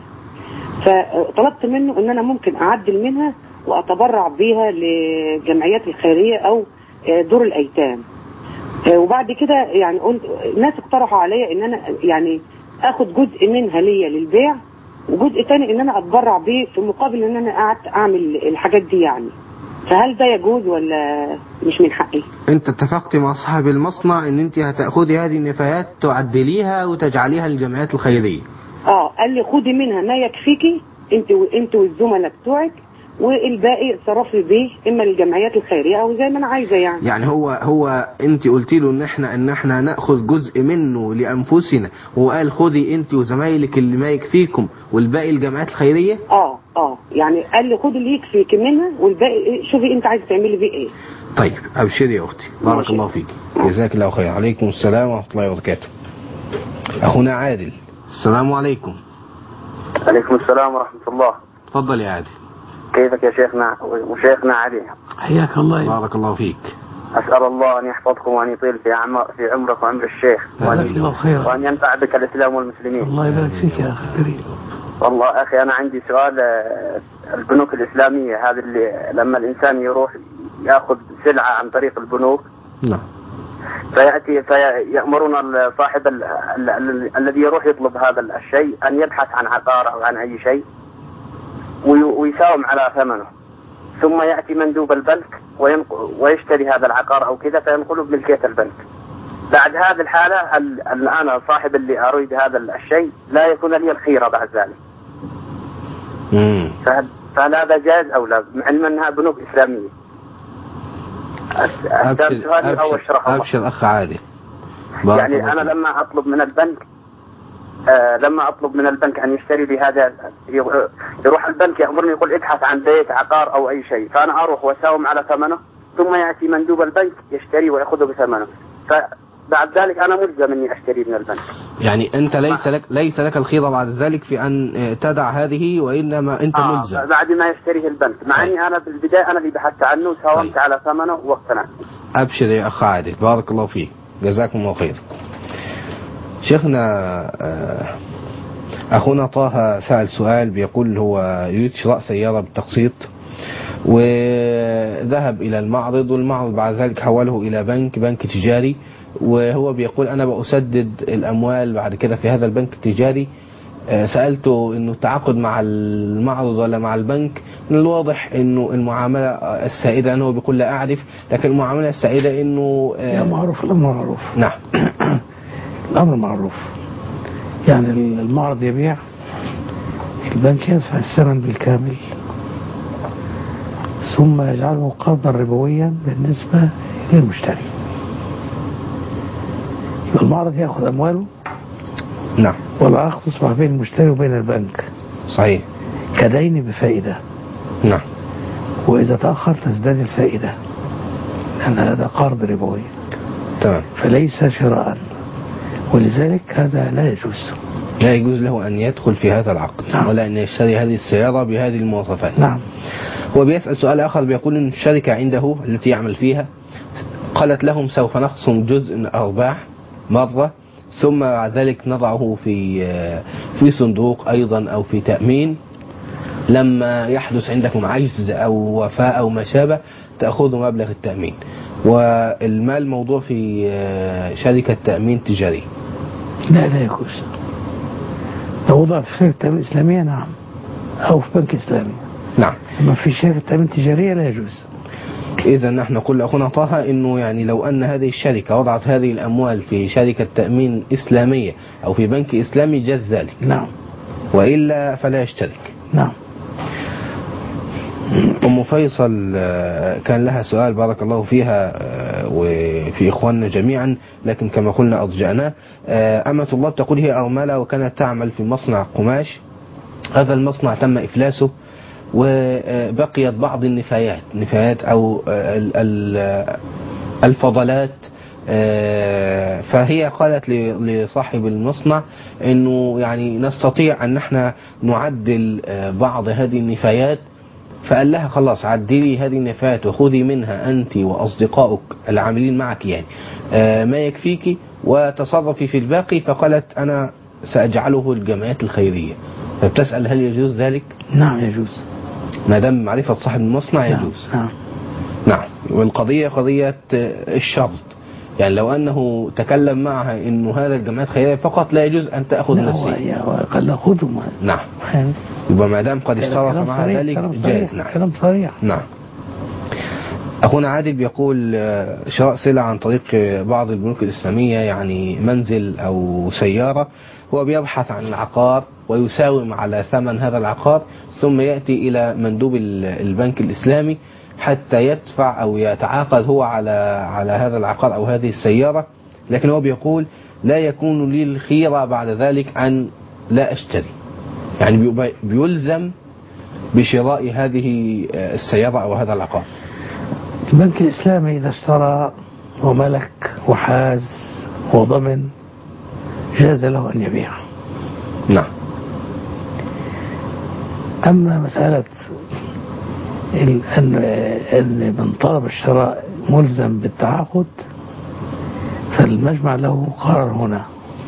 فطلبت منه ان انا ممكن اعدل منها واتبرع بيها لجمعيات الخيرية او دور الايتام. وبعد كده يعني قلت الناس اقترحوا عليا ان انا يعني اخد جزء منها ليا للبيع، وجزء تاني ان انا اتبرع بيه في مقابل ان انا قعدت اعمل الحاجات دي يعني. فهل ده يجوز ولا مش من حقي؟ انت اتفقت مع صاحب المصنع ان انت هتاخدي هذه النفايات تعدليها وتجعليها للجمعيات الخيرية؟ قال لي خدي منها ما يكفيكي انت والزملاء بتوعك، والباقي اتصرفي بيه اما للجمعيات الخيريه او زي ما انا عايزه يعني. يعني هو انت قلتي له ان احنا ناخذ جزء منه لانفسنا، وهو قال خدي انت وزمايلك اللي ما يكفيكم والباقي الجمعيات الخيريه؟ يعني قال لي خدي اللي يكفيك منها والباقي شوفي انت عايزه تعملي بيه ايه. طيب ابشري يا اختي، بارك الله فيك، جزاك الله خير. عليكم السلام ورحمه الله وبركاته. اخونا عادل، السلام عليكم. عليكم السلام ورحمة الله. تفضل يا عادل. كيفك يا شيخنا وشيخنا علي؟ حياك الله. بارك الله فيك. أسأل الله أن يحفظكم وأن يطيل في عمرك وعمر الشيخ، وأن ينفع بك الإسلام والمسلمين. الله يبارك فيك يا أخي الكريم. والله أخي أنا عندي سؤال. البنوك الإسلامية هذه اللي لما الإنسان يروح يأخذ سلعة عن طريق البنوك، نعم، فيأمرون صاحب الذي يروح يطلب هذا الشيء أن يبحث عن عقار أو عن أي شيء ويساوم على ثمنه، ثم يأتي مندوب البنك ويشتري هذا العقار أو كذا فينقله بملكية البنك. بعد هذه الحالة أنا صاحب اللي أريد هذا الشيء لا يكون لي الخيرة بعد ذلك. فهل هذا جائز أو لا، علما أنها بنوك إسلامية؟ أبشر أخ عادل. يعني أنا لما أطلب من البنك أن يشتري لي هذا، يروح البنك يأمرني يقول ابحث عن بيت عقار أو أي شيء، فأنا أروح وأساوم على ثمنه، ثم يأتي مندوب البنك يشتري ويأخذه بثمنه، فبعد ذلك أنا ملزم إني أشتري من البنك. يعني أنت ليس لك الخيرة بعد ذلك في أن تدع هذه، وإنما أنت ملزم بعد ما يشتريه البنك، مع أني أنا بالبداية أنا اللي بحثت عنه وساومت على ثمنه واقتنعت. أبشر يا أخ عادل، بارك الله فيك، جزاكم الله خير. شيخنا أخونا طه سأل سؤال بيقول هو يريد شراء سيارة بالتقسيط، وذهب إلى المعرض، والمعرض بعد ذلك حوله إلى بنك تجاري، وهو بيقول أنا بأسدد الأموال بعد كده في هذا البنك التجاري. سألته إنه التعاقد مع المعرض ولا مع البنك. من الواضح إنه المعاملة السائدة، أنه بيقول لا أعرف، لكن المعاملة السائدة إنه معروف. الأمر معروف. نعم. الأمر معروف. يعني المعرض يبيع، البنك يدفع الثمن بالكامل ثم يجعله قرضا ربويا بالنسبة للمشتري. المعرض يأخذ أمواله. نعم. والعقد تصبح بين المشتري وبين البنك. صحيح. كدين بفائدة. نعم. وإذا تأخر تزداد الفائدة، لأن هذا قرض ربوي. تمام. فليس شراء، ولذلك هذا لا يجوز. لا يجوز له أن يدخل في هذا العقد. نعم. ولا أن يشتري هذه السيارة بهذه المواصفات. نعم. هو بيسأل سؤال آخر، بيقول إن الشركة عنده التي يعمل فيها قالت لهم سوف نخصم جزء من الأرباح مرة، ثم بعد ذلك نضعه في صندوق أيضا أو في تأمين، لما يحدث عندكم عجز أو وفاة أو ما شابه تأخذوا مبلغ التأمين. والمال موضوع في شركة تأمين تجاري. لا يجوز. لو وضع في شركة تأمين إسلامية نعم، أو في بنك إسلامي نعم. أما في شركة تأمين تجارية لا يجوز. إذا نحن نقول لأخونا طه إنه يعني لو أن هذه الشركة وضعت هذه الأموال في شركة تأمين إسلامية أو في بنك إسلامي جاز ذلك. نعم. وإلا فلا يشترك. نعم. أم فيصل كان لها سؤال بارك الله فيها وفي إخواننا جميعا، لكن كما قلنا أضجأناه. أمة الله تقول هي أرملة وكانت تعمل في مصنع قماش، هذا المصنع تم إفلاسه وبقيت بعض النفايات أو الفضلات، فهي قالت لصاحب المصنع إنه يعني نستطيع أن نحن نعدل بعض هذه النفايات، فقال لها خلاص عدلي هذه النفايات وخذي منها أنت وأصدقائك العاملين معك يعني ما يكفيك وتصرفي في الباقي. فقالت أنا سأجعله الجمعيات الخيرية. فبتسأل هل يجوز ذلك؟ نعم يجوز، ما دام معرفة صاحب المصنع يجوز. نعم. والقضية قضية الشرط، يعني لو أنه تكلم معها إنه هذا الجمعيات الخيرية فقط لا يجوز أن تأخذ نفسه. قال خذوا. نعم. يبقى ما دام قد اشترط مع ذلك جائز. نعم. كلام صريح. نعم. أخونا عادل بيقول شراء سلع عن طريق بعض البنوك الإسلامية، يعني منزل أو سيارة، هو بيبحث عن العقار ويساوم على ثمن هذا العقار، ثم يأتي إلى مندوب البنك الإسلامي حتى يدفع أو يتعاقد هو على هذا العقار أو هذه السيارة، لكن هو بيقول لا يكون لي الخيرة بعد ذلك أن لا أشتري، يعني بيلزم بشراء هذه السيارة أو هذا العقار. البنك الإسلامي إذا اشترى وملك وحاز وضمن جاز له أن يبيع. نعم. أما مسألة أن من طلب الشراء ملزم بالتعاقد، فالمجمع له قرار هنا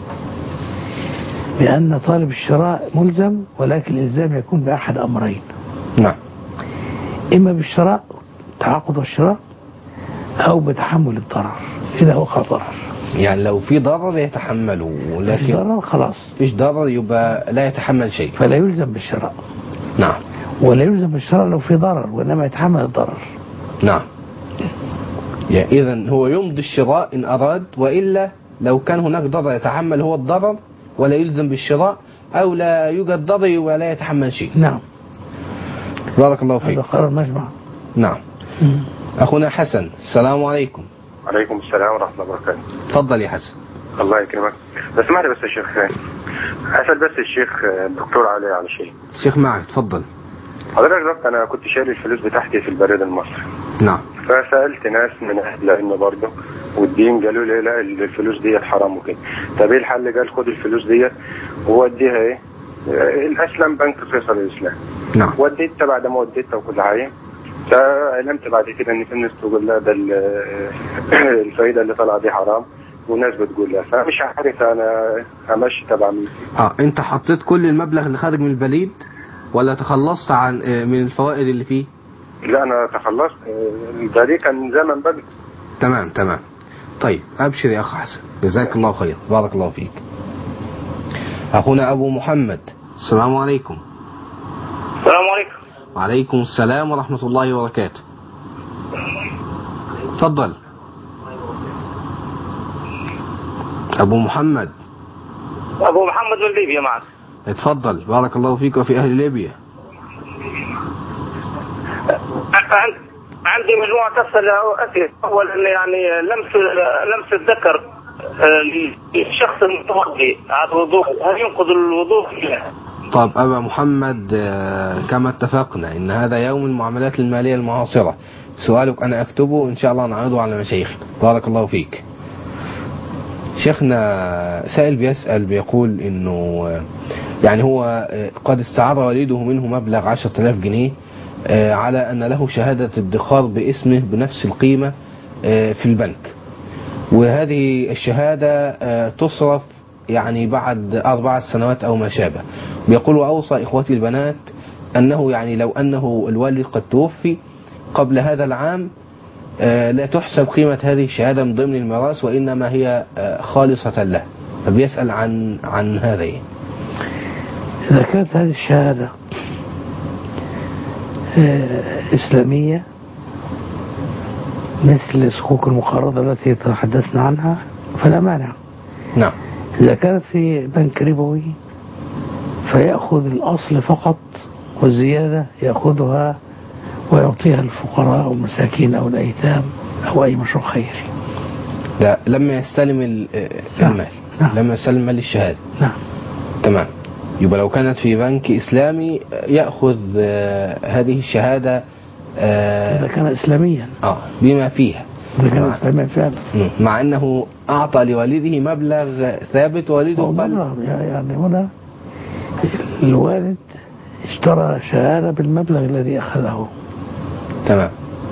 بأن طالب الشراء ملزم، ولكن الإلزام يكون بأحد أمرين. نعم. إما بالشراء تعاقد الشراء، أو بتحمل الضرر إذا وقع ضرر. يعني لو في ضرر يتحمله، ولكن في ضرر خلاص، فيش ضرر يبقى لا يتحمل شيء، فلا يلزم بالشراء. نعم. ولا يلزم بالشراء لو في ضرر، وإنما يتحمل الضرر. نعم. يعني إذن هو يمضي الشراء إن أراد، وإلا لو كان هناك ضرر يتحمل هو الضرر ولا يلزم بالشراء، أو لا يوجد ضرر ولا يتحمل شيء. نعم. بارك الله فيك. هذا قرار مجمع. نعم. أخونا حسن، السلام عليكم. عليكم السلام ورحمة الله وبركاته. تفضل يا حسن. الله يكرمك. بس معلي بس يا شيخ، أسأل بس الشيخ الدكتور على شيء. الشيخ معك، تفضل. حضرتك أنا كنت شاري الفلوس بتاعتي في البريد المصري. نعم. فسألت ناس من أهل العلم برضه والدين، قالوا لي لا الفلوس ديت حرام وكده. طب إيه الحل؟ قال خد الفلوس ديت ووديها إيه؟ الأسلم بنك فيصل الإسلام. نعم. وديتها بعد ما وديتها وكل حاجة، فعلمت بعد كده إن في ناس تقول لا ده الفايدة اللي طالعة دي حرام، وناس بتقول لا، فمش عارف انا همشي تبع مين. انت حطيت كل المبلغ اللي خارج من البريد ولا تخلصت عن من الفوائد اللي فيه؟ لا انا تخلصت، البريد كان زمن بدري. تمام. طيب ابشر يا اخ حسن، جزاك الله خير، بارك الله فيك. اخونا ابو محمد، السلام عليكم. السلام عليكم. وعليكم السلام ورحمة الله وبركاته. تفضل ابو محمد. ابو محمد من ليبيا معك. اتفضل، بارك الله فيك وفي اهل ليبيا. عندي مجموعة أسئلة. أولا يعني لمس الذكر للشخص المتوضي على الوضوء، هل ينقض الوضوء فيها؟ طب أبا محمد، كما اتفقنا إن هذا يوم المعاملات المالية المعاصرة، سؤالك أنا أكتبه إن شاء الله نعرضه على مشايخ. بارك الله فيك. شيخنا سائل بيسأل بيقول إنه يعني هو قد استعار والده منه مبلغ 10,000 جنيه على أن له شهادة ادخار باسمه بنفس القيمة في البنك، وهذه الشهادة تصرف يعني بعد 4 سنوات أو ما شابه. بيقول وأوصى إخوتي البنات أنه يعني لو أنه الوالد قد توفي قبل هذا العام لا تحسب قيمة هذه الشهادة من ضمن الميراث، وإنما هي خالصة له. فبيسأل عن هذا. إذا كانت هذه الشهادة إسلامية مثل صكوك المقارضة التي تحدثنا عنها فلا مانع. نعم. إذا كانت في بنك ربوي فيأخذ الأصل فقط، والزيادة يأخذها ويعطيها الفقراء أو المساكين أو الأيتام أو أي مشروع خيري. لا، لما يستلم المال. نعم. لما يستلم مال الشهادة. نعم. تمام. يبقى لو كانت في بنك إسلامي يأخذ هذه الشهادة إذا كان إسلاميا بما فيها، إذا كان إسلاميا فعلا، مع أنه أعطى لوالده مبلغ ثابت والده قال يعني هنا الوالد اشترى شهادة بالمبلغ الذي أخذه. تمام.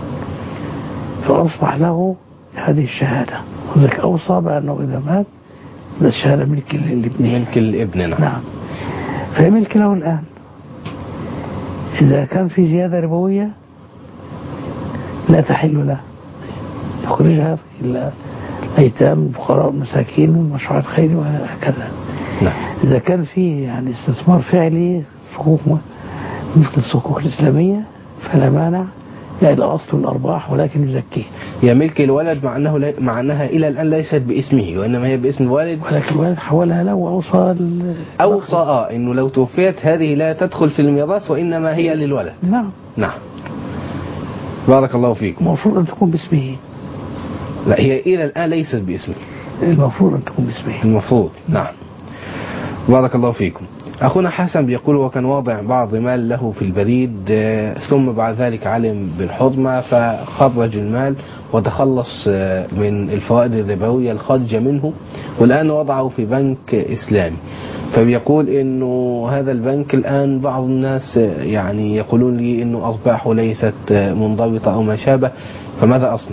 فأصبح له هذه الشهادة، وذلك أوصى بأنه إذا مات الشهادة ملك لابنه. ملك الابن. نعم. فهي ملك له الآن. إذا كان في زيادة ربوية لا تحل له، يخرجها إلى أيتام الفقراء والمساكين والمشروع الخيري وهكذا. نعم. إذا كان في يعني استثمار فعلي صكوك مثل الصكوك الإسلامية فلا مانع، لا الأصل والأرباح ولكن يزكيه. هي ملك الولد مع أنها إلى الآن ليست باسمه وإنما هي باسم الوالد، ولكن الوالد حولها له وأوصى إنه لو توفيت هذه لا تدخل في الميراث وإنما هي للولد. نعم. بارك الله فيكم. المفروض أن تكون باسمه. لا، هي إلى الآن ليست باسمه. المفروض أن تكون باسمه. المفروض. نعم. بارك الله فيكم. أخونا حسن بيقول وكان واضع بعض مال له في البريد ثم بعد ذلك علم بالحظمة فخرج المال وتخلص من الفوائد الربوية الخارجة منه، والآن وضعه في بنك إسلامي. فبيقول إنه هذا البنك الآن بعض الناس يعني يقولون لي إنه أرباحه ليست منضبطة أو ما شابه، فماذا أصنع؟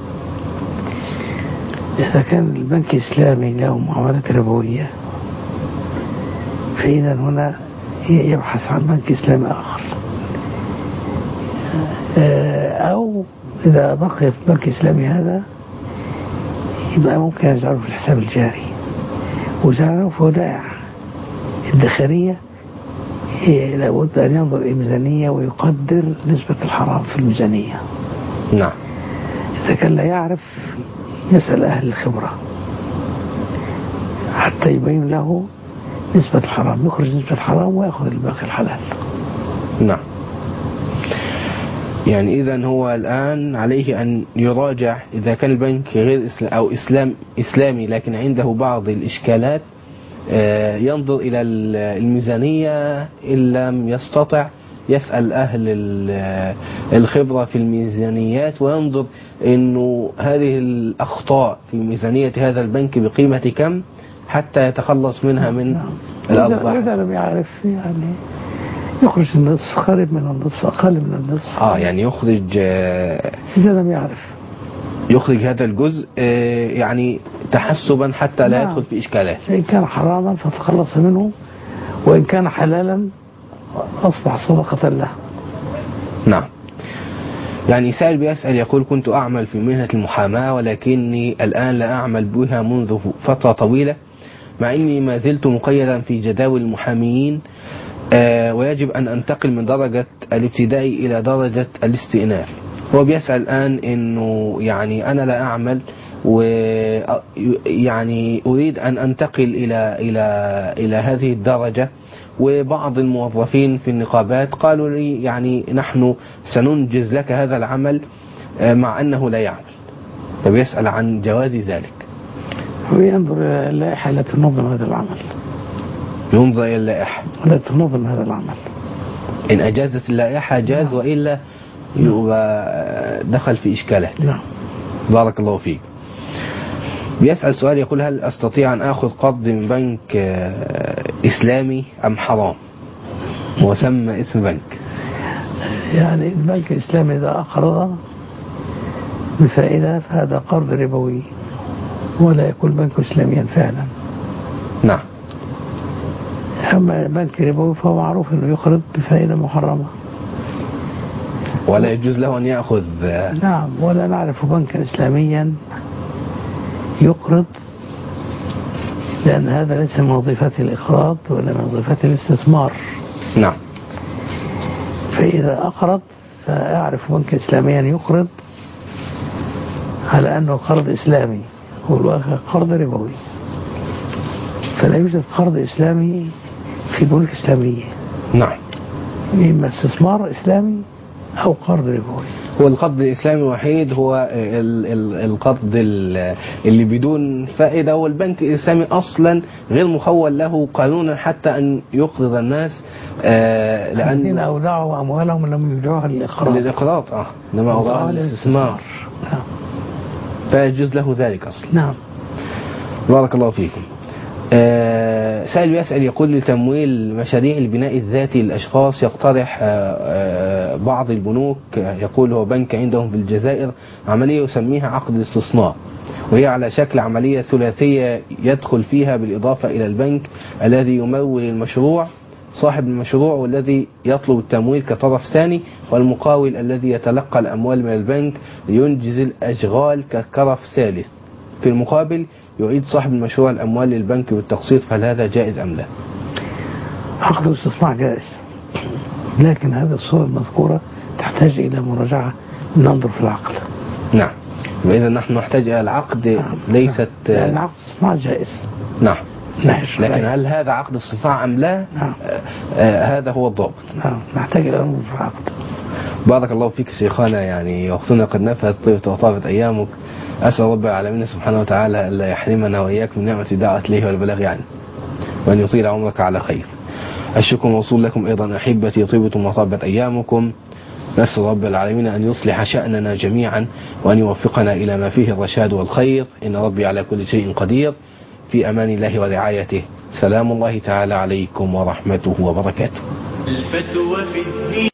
إذا كان البنك الإسلامي له معاملات ربوية فإذا هنا يبحث عن بنك إسلامي آخر، أو إذا بقي في بنك إسلامي هذا يبقى ممكن يجعله في الحساب الجاري ويجعله في ودائع الدخارية. لابد أن ينظر إلى الميزانية ويقدر نسبة الحرام في الميزانية. نعم. إذا كان لا يعرف يسأل أهل الخبرة حتى يبين له نسبة الحرام، يخرج نسبة الحرام ويأخذ الباقي الحلال. نعم. يعني إذن هو الآن عليه أن يراجع إذا كان البنك غير أو إسلامي لكن عنده بعض الإشكالات، ينظر إلى الميزانية، إن لم يستطع يسأل أهل الخبرة في الميزانيات وينظر إنه هذه الأخطاء في ميزانية هذا البنك بقيمة كم حتى يتخلص منها من الأرباح. إذا لم يعرف يعني يخرج النصف، قريب من النصف، أقل من النصف. يعني يخرج إذا لم يعرف يخرج هذا الجزء. يعني تحسبا حتى لا نعم. يدخل في إشكالات. إن كان حراما فتخلص منه، وإن كان حلالا أصبح صدقة له. نعم. يعني سائل بيسأل يقول: كنت أعمل في مهنة المحاماة ولكني الآن لا أعمل بها منذ فترة طويلة، مع أني ما زلت مقيدا في جداول المحاميين، ويجب أن أنتقل من درجة الابتدائي إلى درجة الاستئناف. هو بيسأل الآن أنه يعني أنا لا أعمل، ويعني أريد أن أنتقل إلى هذه الدرجة، وبعض الموظفين في النقابات قالوا لي يعني نحن سننجز لك هذا العمل مع أنه لا يعمل. فبيسأل عن جواز ذلك. وينظر إلى اللائحة التي تنظم هذا العمل. ينظر إلى اللائحة التي تنظم هذا العمل. إن أجازت اللائحة جاز، وإلا يبقى دخل في إشكالات. نعم. بارك الله فيك. بيسأل سؤال يقول: هل أستطيع أن أخذ قرض من بنك إسلامي أم حرام وسمى اسم بنك؟ يعني البنك الإسلامي إذا أقرض بفائدة فهذا قرض ربوي ولا يكون بنك إسلاميا فعلا. نعم. أما بنك ربوي فهو معروف أنه يقرض بفائدة محرمة ولا يجوز له أن يأخذ. نعم. ولا نعرف بنكا إسلاميا يقرض، لأن هذا ليس من وظيفة الإقراض ولا من وظيفة الاستثمار. نعم. فإذا أقرض فأعرف بنكا إسلاميا يقرض على أنه قرض إسلامي، والآخر قرض ربوي. فلا يوجد قرض إسلامي في بنوك إسلامية. نعم. إما استثمار إسلامي أو قرض ربوي. هو القرض الإسلامي الوحيد هو القرض اللي بدون فائدة، والبنك الإسلامي أصلا غير مخول له قانونا حتى أن يقرض الناس، لأن الذين أودعوا أموالهم لم يودعوها للإقراض. إنما أودعوها للاستثمار. نعم. فيجوز له ذلك أصلا. نعم. بارك الله فيكم. سائل يسأل يقول: لتمويل مشاريع البناء الذاتي للأشخاص يقترح بعض البنوك، يقول هو بنك عندهم في الجزائر عملية يسميها عقد استصناع، وهي على شكل عملية ثلاثية يدخل فيها بالإضافة إلى البنك الذي يمول المشروع صاحب المشروع والذي يطلب التمويل كطرف ثاني، والمقاول الذي يتلقى الأموال من البنك لينجز الأشغال كطرف ثالث. في المقابل يعيد صاحب المشروع الأموال للبنك بالتقسيط، فهل هذا جائز أم لا؟ عقد الاستثمار جائز، لكن هذه الصورة المذكورة تحتاج إلى مراجعة، ننظر في العقد. نعم. وإذا نحن نحتاج إلى العقد. نعم. ليست لأن عقد الاستثمار جائز. نعم. لكن هل هذا عقد استطاع أم لا؟ نعم. هذا هو الضابط. نعم. نحتاج إلى ننظر في العقد. بارك الله فيك شيخنا، يعني وقتنا قد نفذت، طيبت وطابت أيامك. أسأل رب العالمين سبحانه وتعالى ألا يحرمنا وإياك من نعمة دعوة إليه والبلاغ عنه، وأن يطيل عمرك على خير. الشكر موصول لكم أيضا أحبتي، طيبتم وطابت أيامكم. نسأل رب العالمين أن يصلح شأننا جميعا، وأن يوفقنا إلى ما فيه الرشاد والخير، إن ربي على كل شيء قدير. في أمان الله ورعايته. سلام الله تعالى عليكم ورحمته وبركاته. الفتوى في الدين.